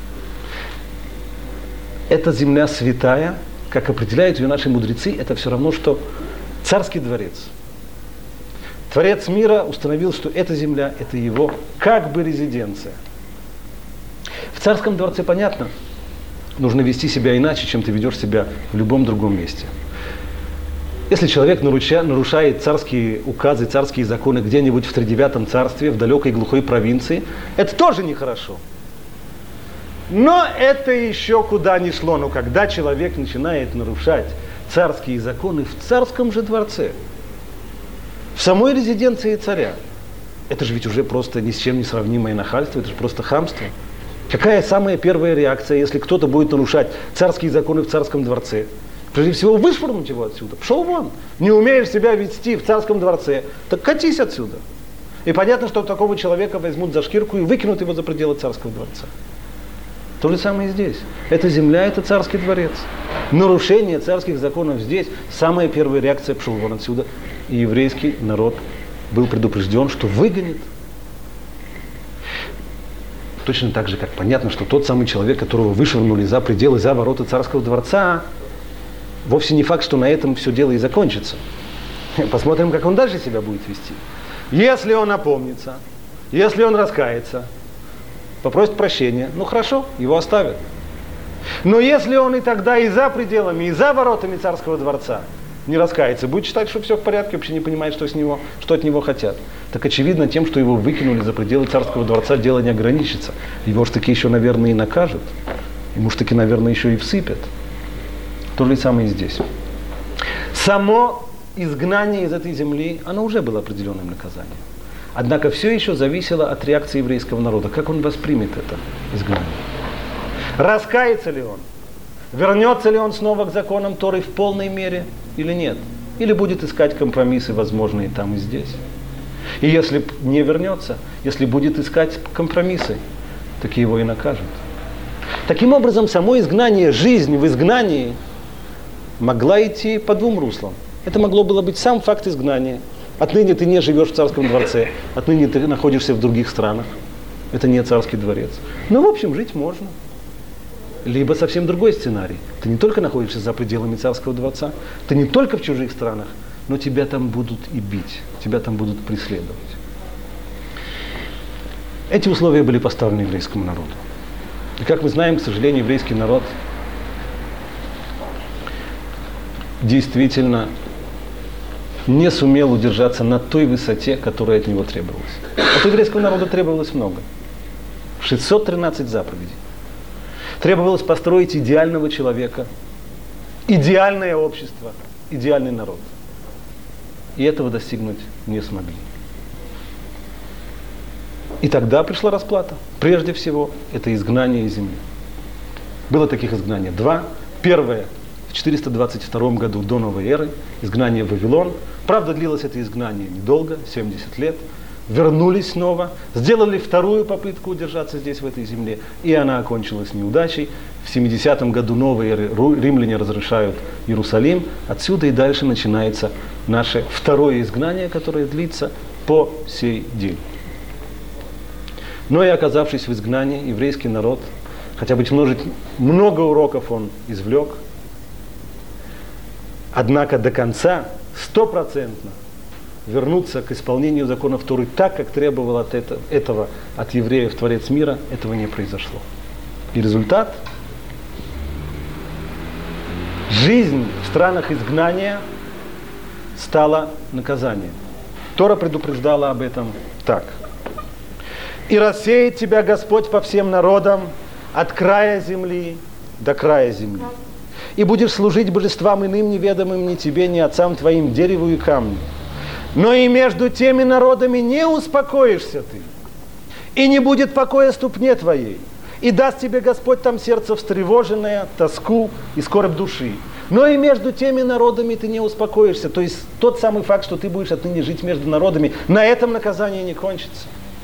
Эта земля святая, как определяют ее наши мудрецы, это все равно, что царский дворец. Творец мира установил, что эта земля, это его как бы резиденция. В царском дворце понятно, нужно вести себя иначе, чем ты ведешь себя в любом другом месте. Если человек нарушает царские указы, царские законы где-нибудь в тридевятом царстве, в далекой глухой провинции, это тоже нехорошо. Но это еще куда ни шло. Но когда человек начинает нарушать царские законы в царском же дворце, в самой резиденции царя, это же ведь уже просто ни с чем не сравнимое нахальство, это же просто хамство. Какая самая первая реакция, если кто-то будет нарушать царские законы в царском дворце? Прежде всего, вышвырнуть его отсюда. Пшел вон. Не умеешь себя вести в царском дворце, так катись отсюда. И понятно, что такого человека возьмут за шкирку и выкинут его за пределы царского дворца. То же самое и здесь. Эта земля – это царский дворец. Нарушение царских законов здесь – самая первая реакция, пшел вон отсюда. И еврейский народ был предупрежден, что выгонит. Точно так же, как понятно, что тот самый человек, которого вышвырнули за пределы, за ворота царского дворца, вовсе не факт, что на этом все дело и закончится. Посмотрим, как он дальше себя будет вести. Если он опомнится, если он раскается, попросит прощения, ну хорошо, его оставят. Но если он и тогда и за пределами, и за воротами царского дворца не раскается, будет считать, что все в порядке, вообще не понимает, что, с него, что от него хотят, так очевидно, тем, что его выкинули за пределы царского дворца, дело не ограничится. Его ж таки еще, наверное, и накажут. Ему ж таки, наверное, еще и всыпят. То же самое и здесь. Само изгнание из этой земли, оно уже было определенным наказанием. Однако все еще зависело от реакции еврейского народа. Как он воспримет это изгнание? Раскается ли он? Вернется ли он снова к законам Торы в полной мере или нет? Или будет искать компромиссы, возможные там и здесь? И если не вернется, если будет искать компромиссы, так его и накажут. Таким образом, само изгнание, жизнь в изгнании могла идти по двум руслам. Это могло было быть сам факт изгнания. Отныне ты не живешь в царском дворце, отныне ты находишься в других странах. Это не царский дворец. Но, в общем, жить можно. Либо совсем другой сценарий. Ты не только находишься за пределами царского дворца, ты не только в чужих странах, но тебя там будут и бить, тебя там будут преследовать. Эти условия были поставлены еврейскому народу. И как мы знаем, к сожалению, еврейский народ действительно не сумел удержаться на той высоте, которая от него требовалась. От еврейского народа требовалось много. шестьсот тринадцать заповедей. Требовалось построить идеального человека, идеальное общество, идеальный народ. И этого достигнуть не смогли. И тогда пришла расплата. Прежде всего, это изгнание из земли. Было таких изгнаний два. Первое в четыреста двадцать втором году до новой эры, изгнание в Вавилон. Правда, длилось это изгнание недолго, семьдесят лет. Вернулись снова, сделали вторую попытку удержаться здесь, в этой земле, и она окончилась неудачей. В семидесятом году новой эры римляне разрушают Иерусалим. Отсюда и дальше начинается наше второе изгнание, которое длится по сей день. Но и оказавшись в изгнании, еврейский народ, хотя, быть может, много уроков он извлек, однако до конца, стопроцентно, вернуться к исполнению законов Торы так, как требовал от этого, этого от евреев Творец мира, этого не произошло. И результат – жизнь в странах изгнания стала наказанием. Тора предупреждала об этом так. «И рассеет тебя Господь по всем народам, от края земли до края земли. и будешь служить божествам иным, неведомым ни тебе, ни отцам твоим, дереву и камню. Но и между теми народами не успокоишься ты, и не будет покоя ступне твоей, и даст тебе Господь там сердце встревоженное, тоску и скорбь души. Но и между теми народами ты не успокоишься. То есть тот самый факт, что ты будешь отныне жить между народами, на этом наказание не кончится.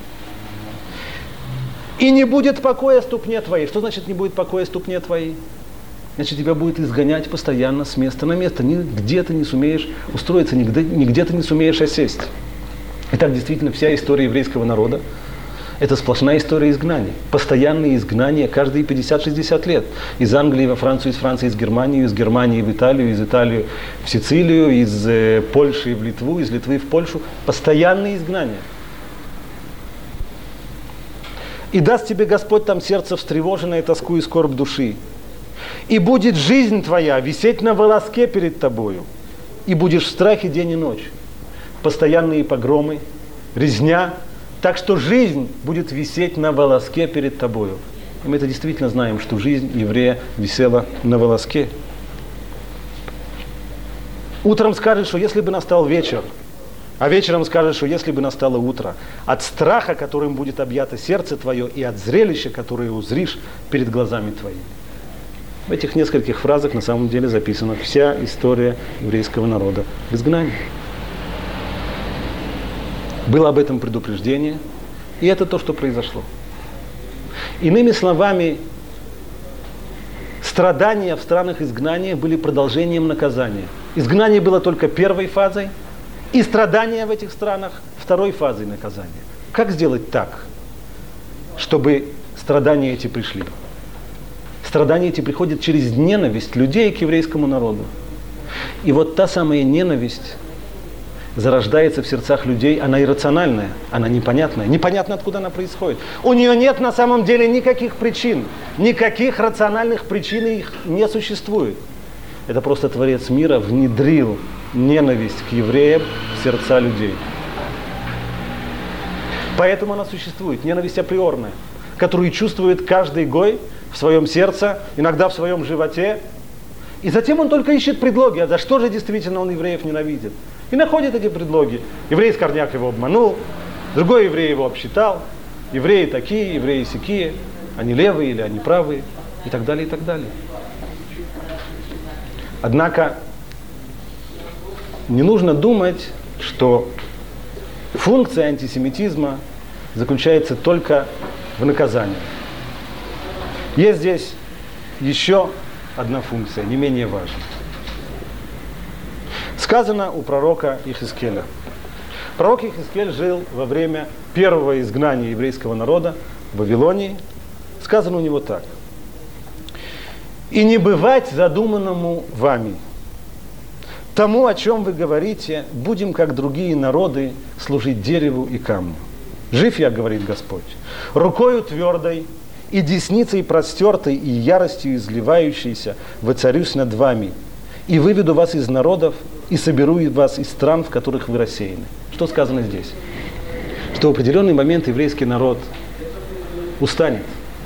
И не будет покоя ступне твоей. Что значит не будет покоя ступне твоей? Значит, тебя будет изгонять постоянно с места на место. Нигде ты не сумеешь устроиться, нигде, нигде ты не сумеешь осесть. И так действительно вся история еврейского народа – это сплошная история изгнания. Постоянные изгнания каждые пятьдесят-шестьдесят лет. Из Англии во Францию, из Франции в Германию, из Германии в Италию, из Италии в Сицилию, из э, Польши в Литву, из Литвы в Польшу. Постоянные изгнания. И даст тебе Господь там сердце встревоженное, тоску и скорбь души. И будет жизнь твоя висеть на волоске перед тобою. И будешь в страхе день и ночь. Постоянные погромы, резня. Так что жизнь будет висеть на волоске перед тобою. И мы это действительно знаем, что жизнь еврея висела на волоске. Утром скажешь, что если бы настал вечер, а вечером скажешь, что если бы настало утро, от страха, которым будет объято сердце твое, и от зрелища, которое узришь перед глазами твоими. В этих нескольких фразах на самом деле записана вся история еврейского народа в изгнании. Было об этом предупреждение, и это то, что произошло. Иными словами, страдания в странах изгнания были продолжением наказания. Изгнание было только первой фазой, и страдания в этих странах второй фазой наказания. Как сделать так, чтобы страдания эти пришли? Страдания эти приходят через ненависть людей к еврейскому народу. И вот та самая ненависть зарождается в сердцах людей, она иррациональная, она непонятная. Непонятно, откуда она происходит. У нее нет на самом деле никаких причин. Никаких рациональных причин их не существует. Это просто Творец мира внедрил ненависть к евреям в сердца людей. Поэтому она существует. Ненависть априорная, которую чувствует каждый гой в своем сердце, иногда в своем животе. И затем он только ищет предлоги, а за что же действительно он евреев ненавидит. И находит эти предлоги. Еврей Скорняк его обманул, другой еврей его обсчитал, евреи такие, евреи сякие, они левые или они правые, и так далее, и так далее. Однако не нужно думать, что функция антисемитизма заключается только в наказании. Есть здесь еще одна функция, не менее важная. Сказано у пророка Ихискеля. Пророк Ихискель жил во время первого изгнания еврейского народа в Вавилонии. Сказано у него так. «И не бывать задуманному вами. Тому, о чем вы говорите, будем, как другие народы, служить дереву и камню. Жив я, говорит Господь, рукою твердой и десницей простертой и яростью изливающейся воцарюсь над вами, и выведу вас из народов, и соберу вас из стран, в которых вы рассеяны». Что сказано здесь? Что в определенный момент еврейский народ устанет.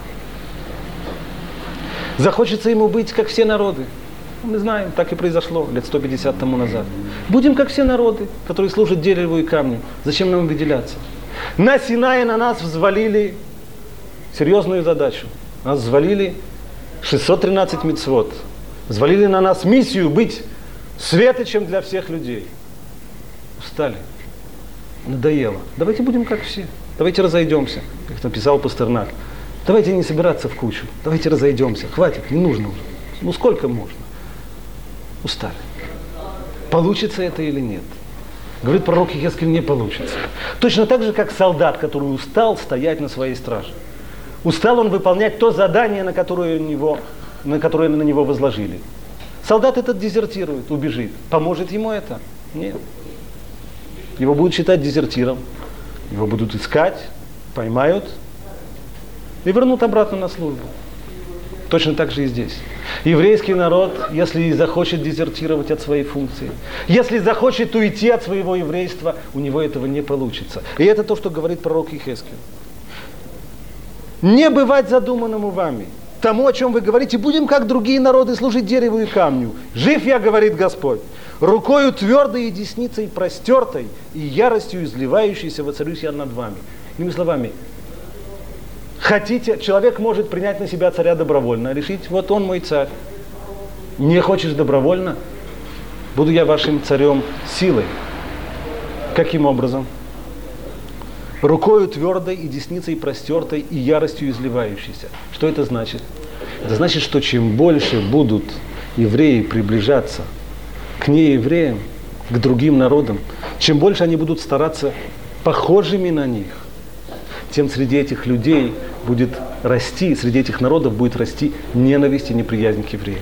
Захочется ему быть, как все народы. Мы знаем, так и произошло лет сто пятьдесят тому назад. Будем, как все народы, которые служат дереву и камню. Зачем нам выделяться? На Синае на нас взвалили серьезную задачу. Нас взвалили шестьсот тринадцать мицвот. Взвалили на нас миссию быть светочем для всех людей. Устали. Надоело. Давайте будем как все. Давайте разойдемся, как написал Пастернак. Давайте не собираться в кучу. Давайте разойдемся. Хватит, не нужно уже. Ну сколько можно? Устали. Получится это или нет? Говорит пророк Ихескель, не получится. Точно так же, как солдат, который устал стоять на своей страже. Устал он выполнять то задание, на которое, него, на которое на него возложили. Солдат этот дезертирует, убежит. Поможет ему это? Нет. Его будут считать дезертиром. Его будут искать, поймают и вернут обратно на службу. Точно так же и здесь. Еврейский народ, если захочет дезертировать от своей функции, если захочет уйти от своего еврейства, у него этого не получится. И это то, что говорит пророк Ихескель. Не бывать задуманному вами. тому, о чем вы говорите, будем, как другие народы, служить дереву и камню. Жив я, говорит Господь, рукою твердой и десницей простертой, и яростью изливающейся воцарюсь я над вами. Иными словами, хотите, человек может принять на себя царя добровольно, решить, вот он мой царь. Не хочешь добровольно, буду я вашим царем силой. Каким образом? Рукою твердой и десницей простертой и яростью изливающейся. Что это значит? Это значит, что чем больше будут евреи приближаться к неевреям, к другим народам, чем больше они будут стараться похожими на них, тем среди этих людей будет расти, среди этих народов будет расти ненависть и неприязнь к евреям.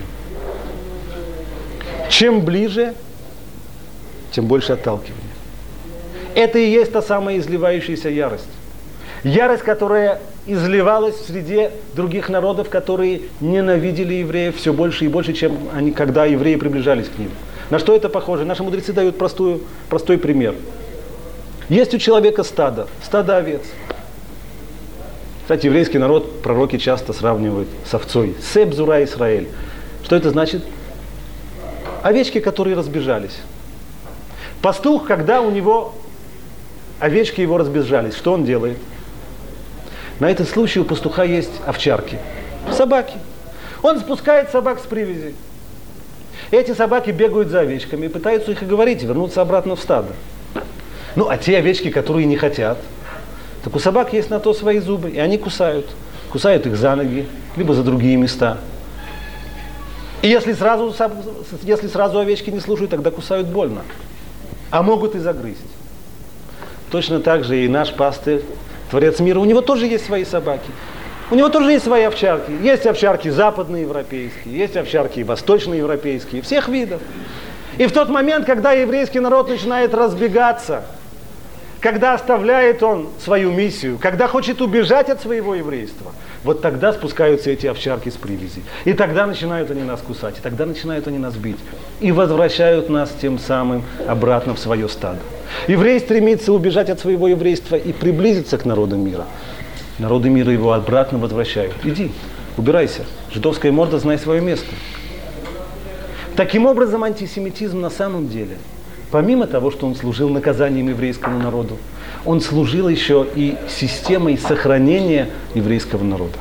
Чем ближе, тем больше отталкивания. Это и есть та самая изливающаяся ярость. Ярость, которая изливалась среди других народов, которые ненавидели евреев все больше и больше, чем они, когда евреи приближались к ним. На что это похоже? Наши мудрецы дают простую, простой пример. Есть у человека стадо, стадо овец. Кстати, еврейский народ пророки часто сравнивают с овцой. Себ зура Исраэль. Что это значит? Овечки, которые разбежались. Пастух, когда у него овечки его разбежались, что он делает? На этот случай у пастуха есть овчарки, собаки. Он спускает собак с привязи. Эти собаки бегают за овечками и пытаются их оговорить, вернуться обратно в стадо. Ну, а те овечки, которые не хотят, так у собак есть на то свои зубы, и они кусают. Кусают их за ноги, либо за другие места. И если сразу, если сразу овечки не слушают, тогда кусают больно. А могут и загрызть. Точно так же и наш пастырь, Творец мира, у него тоже есть свои собаки. У него тоже есть свои овчарки. Есть овчарки западноевропейские, есть овчарки восточноевропейские, всех видов. И в тот момент, когда еврейский народ начинает разбегаться, когда оставляет он свою миссию, когда хочет убежать от своего еврейства, вот тогда спускаются эти овчарки с привязи. И тогда начинают они нас кусать, и тогда начинают они нас бить. И возвращают нас тем самым обратно в свое стадо. Еврей стремится убежать от своего еврейства и приблизиться к народу мира. Народы мира его обратно возвращают. Иди, убирайся. Жидовская морда, знай свое место. Таким образом, антисемитизм на самом деле, помимо того, что он служил наказанием еврейскому народу, он служил еще и системой сохранения еврейского народа.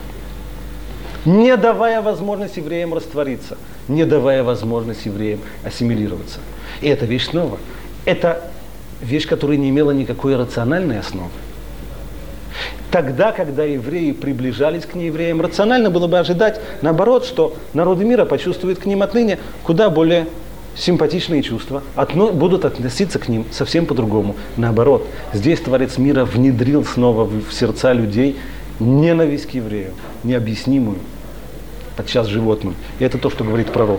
Не давая возможность евреям раствориться, не давая возможность евреям ассимилироваться. И это вещь снова. Это вещь, которая не имела никакой рациональной основы. Тогда, когда евреи приближались к неевреям, рационально было бы ожидать, наоборот, что народы мира почувствуют к ним отныне куда более симпатичные чувства, отно, будут относиться к ним совсем по-другому. Наоборот, здесь Творец мира внедрил снова в, в сердца людей ненависть к еврею, необъяснимую, подчас животным. И это то, что говорит пророк.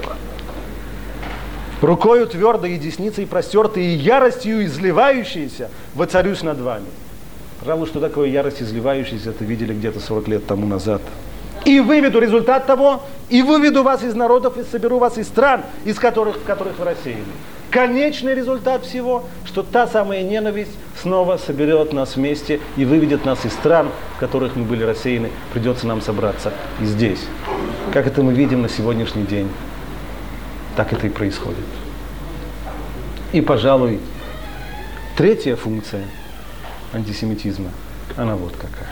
«Рукою твердой и десницей простертой и яростью изливающейся воцарюсь над вами». Пожалуй, что такое ярость изливающаяся, это видели где-то сорок лет тому назад. «И выведу результат того, и выведу вас из народов, и соберу вас из стран, из которых, в которых вы рассеяны». Конечный результат всего, что та самая ненависть снова соберет нас вместе и выведет нас из стран, в которых мы были рассеяны. Придется нам собраться и здесь. Как это мы видим на сегодняшний день, так это и происходит. И, пожалуй, третья функция антисемитизма, она вот какая.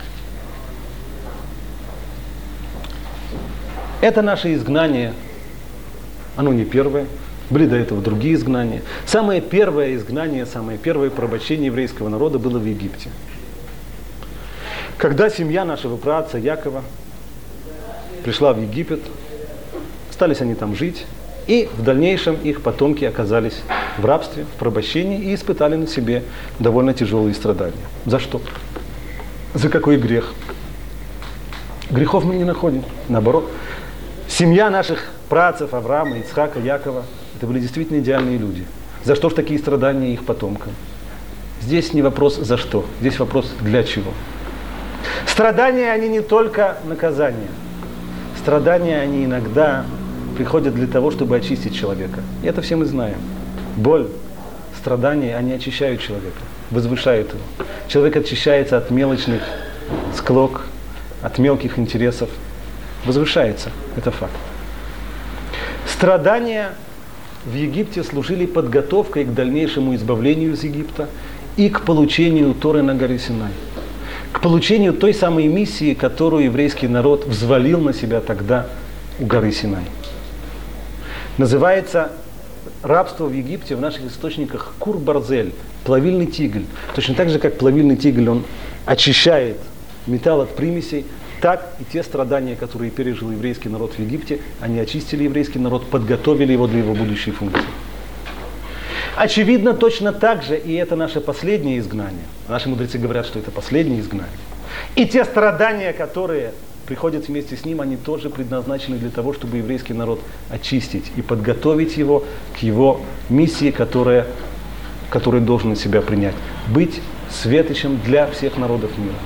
Это наше изгнание, оно не первое, были до этого другие изгнания. Самое первое изгнание, самое первое порабощение еврейского народа было в Египте. Когда семья нашего праотца Якова пришла в Египет, остались они там жить, и в дальнейшем их потомки оказались в рабстве, в порабощении и испытали на себе довольно тяжелые страдания. За что? За какой грех? Грехов мы не находим. Наоборот, семья наших праотцев Авраама, Ицхака, Якова — это были действительно идеальные люди. За что ж такие страдания их потомкам? Здесь не вопрос «за что», здесь вопрос «для чего». Страдания, они не только наказания. Страдания, они иногда приходят для того, чтобы очистить человека. И это все мы знаем. Боль, страдания, они очищают человека, возвышают его. Человек очищается от мелочных склок, от мелких интересов. возвышается. Это факт. Страдания в Египте служили подготовкой к дальнейшему избавлению из Египта и к получению Торы на горе Синай. К получению той самой миссии, которую еврейский народ взвалил на себя тогда у горы Синай. Называется рабство в Египте в наших источниках кур-барзель, плавильный тигль. Точно так же, как плавильный тигль, он очищает металл от примесей, так и те страдания, которые пережил еврейский народ в Египте, они очистили еврейский народ, подготовили его для его будущей функции. Очевидно, точно так же, и это наше последнее изгнание. Наши мудрецы говорят, что это последнее изгнание. И те страдания, которые приходят вместе с ним, они тоже предназначены для того, чтобы еврейский народ очистить и подготовить его к его миссии, которая, которую должен на себя принять. Быть светочем для всех народов мира.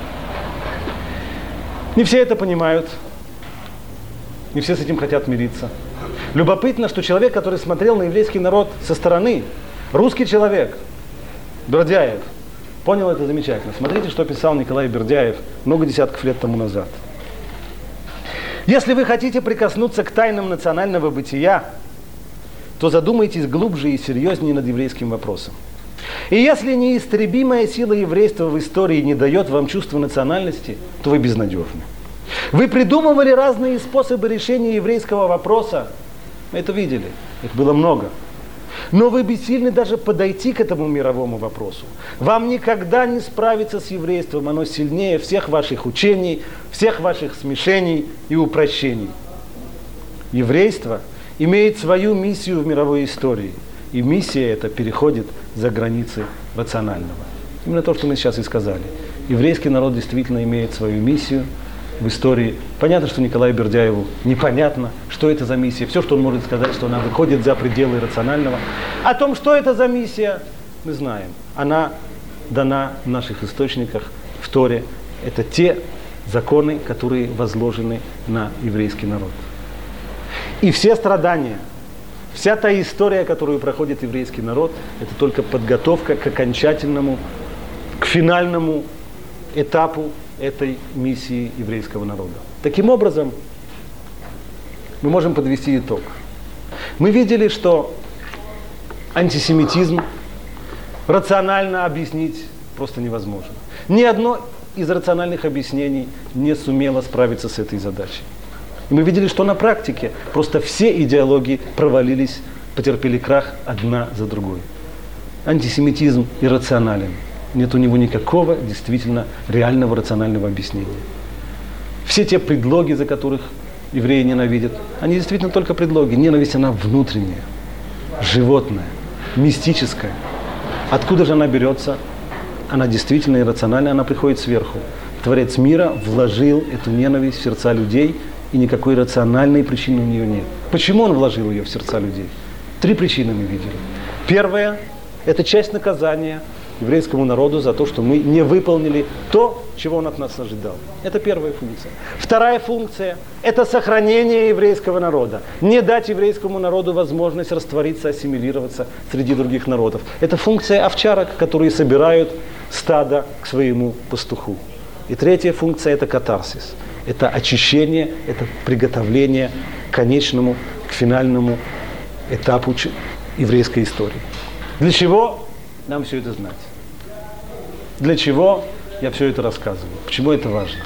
Не все это понимают, не все с этим хотят мириться. Любопытно, что человек, который смотрел на еврейский народ со стороны, русский человек, Бердяев, понял это замечательно. Смотрите, что писал Николай Бердяев много десятков лет тому назад. Если вы хотите прикоснуться к тайнам национального бытия, то задумайтесь глубже и серьезнее над еврейским вопросом. И если неистребимая сила еврейства в истории не дает вам чувства национальности, то вы безнадежны. Вы придумывали разные способы решения еврейского вопроса. Мы это видели, их было много. Но вы бессильны даже подойти к этому мировому вопросу. Вам никогда не справиться с еврейством, оно сильнее всех ваших учений, всех ваших смешений и упрощений. Еврейство имеет свою миссию в мировой истории. И миссия эта переходит за границы рационального. Именно то, что мы сейчас и сказали. Еврейский народ действительно имеет свою миссию в истории. Понятно, что Николаю Бердяеву непонятно, что это за миссия. Все, что он может сказать, что она выходит за пределы рационального. О том, что это за миссия, мы знаем. Она дана в наших источниках, в Торе. Это те законы, которые возложены на еврейский народ. И все страдания, вся та история, которую проходит еврейский народ, это только подготовка к окончательному, к финальному этапу этой миссии еврейского народа. Таким образом, мы можем подвести итог. Мы видели, что антисемитизм рационально объяснить просто невозможно. Ни одно из рациональных объяснений не сумело справиться с этой задачей. И мы видели, что на практике просто все идеологии провалились, потерпели крах одна за другой. Антисемитизм иррационален. Нет у него никакого действительно реального рационального объяснения. Все те предлоги, за которых евреи ненавидят, они действительно только предлоги. Ненависть, она внутренняя, животная, мистическая. Откуда же она берется? Она действительно иррациональная, она приходит сверху. Творец мира вложил эту ненависть в сердца людей, и никакой рациональной причины у нее нет. Почему он вложил ее в сердца людей? Три причины мы видели. Первая – это часть наказания еврейскому народу за то, что мы не выполнили то, чего он от нас ожидал. Это первая функция. Вторая функция – это сохранение еврейского народа. Не дать еврейскому народу возможность раствориться, ассимилироваться среди других народов. Это функция овчарок, которые собирают стадо к своему пастуху. И третья функция – это катарсис. Это очищение, это приготовление к конечному, к финальному этапу еврейской истории. Для чего нам все это знать? Для чего я все это рассказываю? Почему это важно?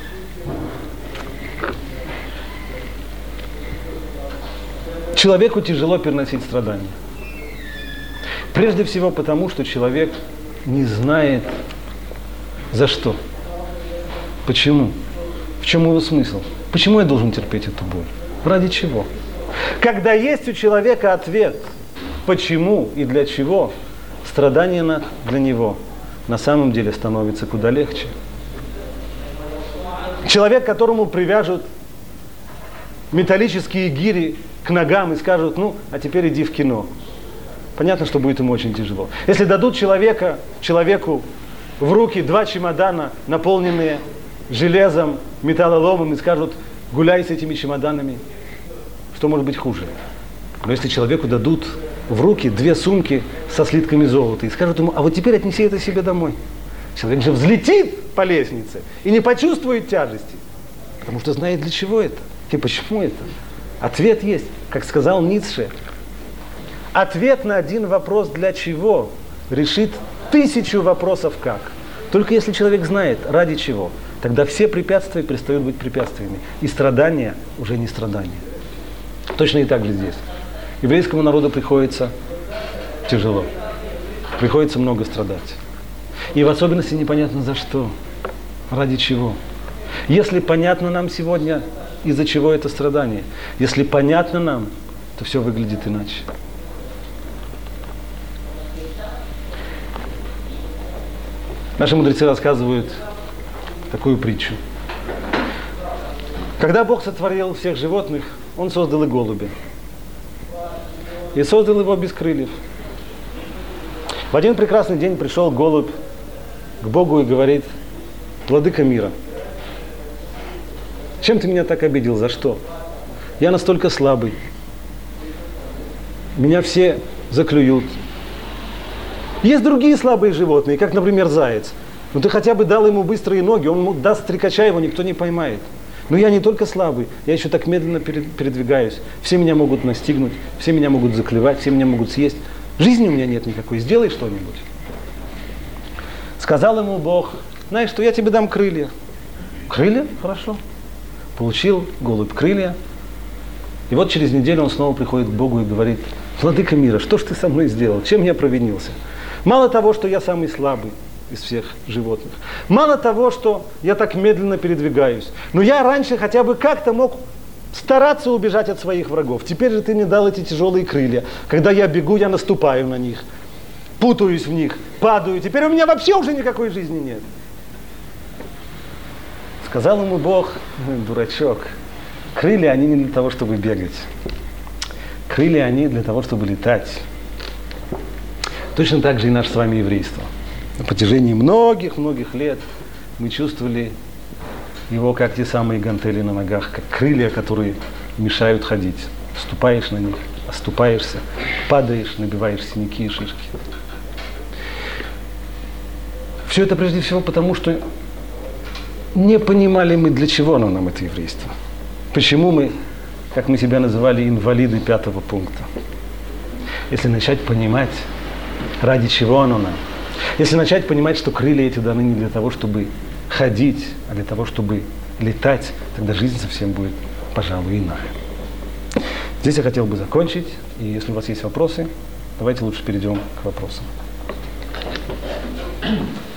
Человеку тяжело переносить страдания. Прежде всего потому, что человек не знает, за что. Почему? В чем его смысл? Почему я должен терпеть эту боль? Ради чего? Когда есть у человека ответ, почему и для чего, страдание на, для него на самом деле становится куда легче. Человек, которому привяжут металлические гири к ногам и скажут, ну, а теперь иди в кино. Понятно, что будет ему очень тяжело. Если дадут человека, человеку в руки два чемодана, наполненные железом, металлоломом, и скажут, гуляй с этими чемоданами, что может быть хуже? Но если человеку дадут в руки две сумки со слитками золота и скажут ему, а вот теперь отнеси это себе домой. Человек же взлетит по лестнице и не почувствует тяжести, потому что знает, для чего это. И почему это? Ответ есть, как сказал Ницше. Ответ на один вопрос «для чего?» решит тысячу вопросов «как?». Только если человек знает, ради чего, тогда все препятствия перестают быть препятствиями. И страдания уже не страдания. Точно и так же здесь. Еврейскому народу приходится тяжело. Приходится много страдать. И в особенности непонятно за что, ради чего. Если понятно нам сегодня, из-за чего это страдание, если понятно нам, то все выглядит иначе. Наши мудрецы рассказывают такую притчу. Когда Бог сотворил всех животных, Он создал и голубя. И создал его без крыльев. В один прекрасный день пришел голубь к Богу и говорит: «Владыка мира, чем ты меня так обидел? За что? Я настолько слабый. Меня все заклюют. Есть другие слабые животные, как, например, заяц. Ну ты хотя бы дал ему быстрые ноги, он даст стрекача, его никто не поймает. Но я не только слабый, я еще так медленно передвигаюсь. Все меня могут настигнуть, все меня могут заклевать, все меня могут съесть. Жизни у меня нет никакой, сделай что-нибудь». Сказал ему Бог: «Знаешь что, я тебе дам крылья». Крылья? Хорошо. Получил голубь крылья. И вот через неделю он снова приходит к Богу и говорит: «Владыка мира, что ж ты со мной сделал? Чем я провинился? Мало того, что я самый слабый из всех животных. Мало того, что я так медленно передвигаюсь. Но я раньше хотя бы как-то мог стараться убежать от своих врагов. Теперь же ты мне дал эти тяжелые крылья. Когда я бегу, я наступаю на них. Путаюсь в них, падаю. Теперь у меня вообще уже никакой жизни нет». Сказал ему Бог: «Дурачок, крылья они не для того, чтобы бегать. Крылья они для того, чтобы летать». Точно так же и наше с вами еврейство. На протяжении многих-многих лет мы чувствовали его как те самые гантели на ногах, как крылья, которые мешают ходить. Ступаешь на них, оступаешься, падаешь, набиваешь синяки и шишки. Все это прежде всего потому, что не понимали мы, для чего оно нам, это еврейство. Почему мы, как мы себя называли, инвалиды пятого пункта. Если начать понимать, ради чего оно нам, если начать понимать, что крылья эти даны не для того, чтобы ходить, а для того, чтобы летать, тогда жизнь совсем будет, пожалуй, иная. Здесь я хотел бы закончить, и если у вас есть вопросы, давайте лучше перейдем к вопросам.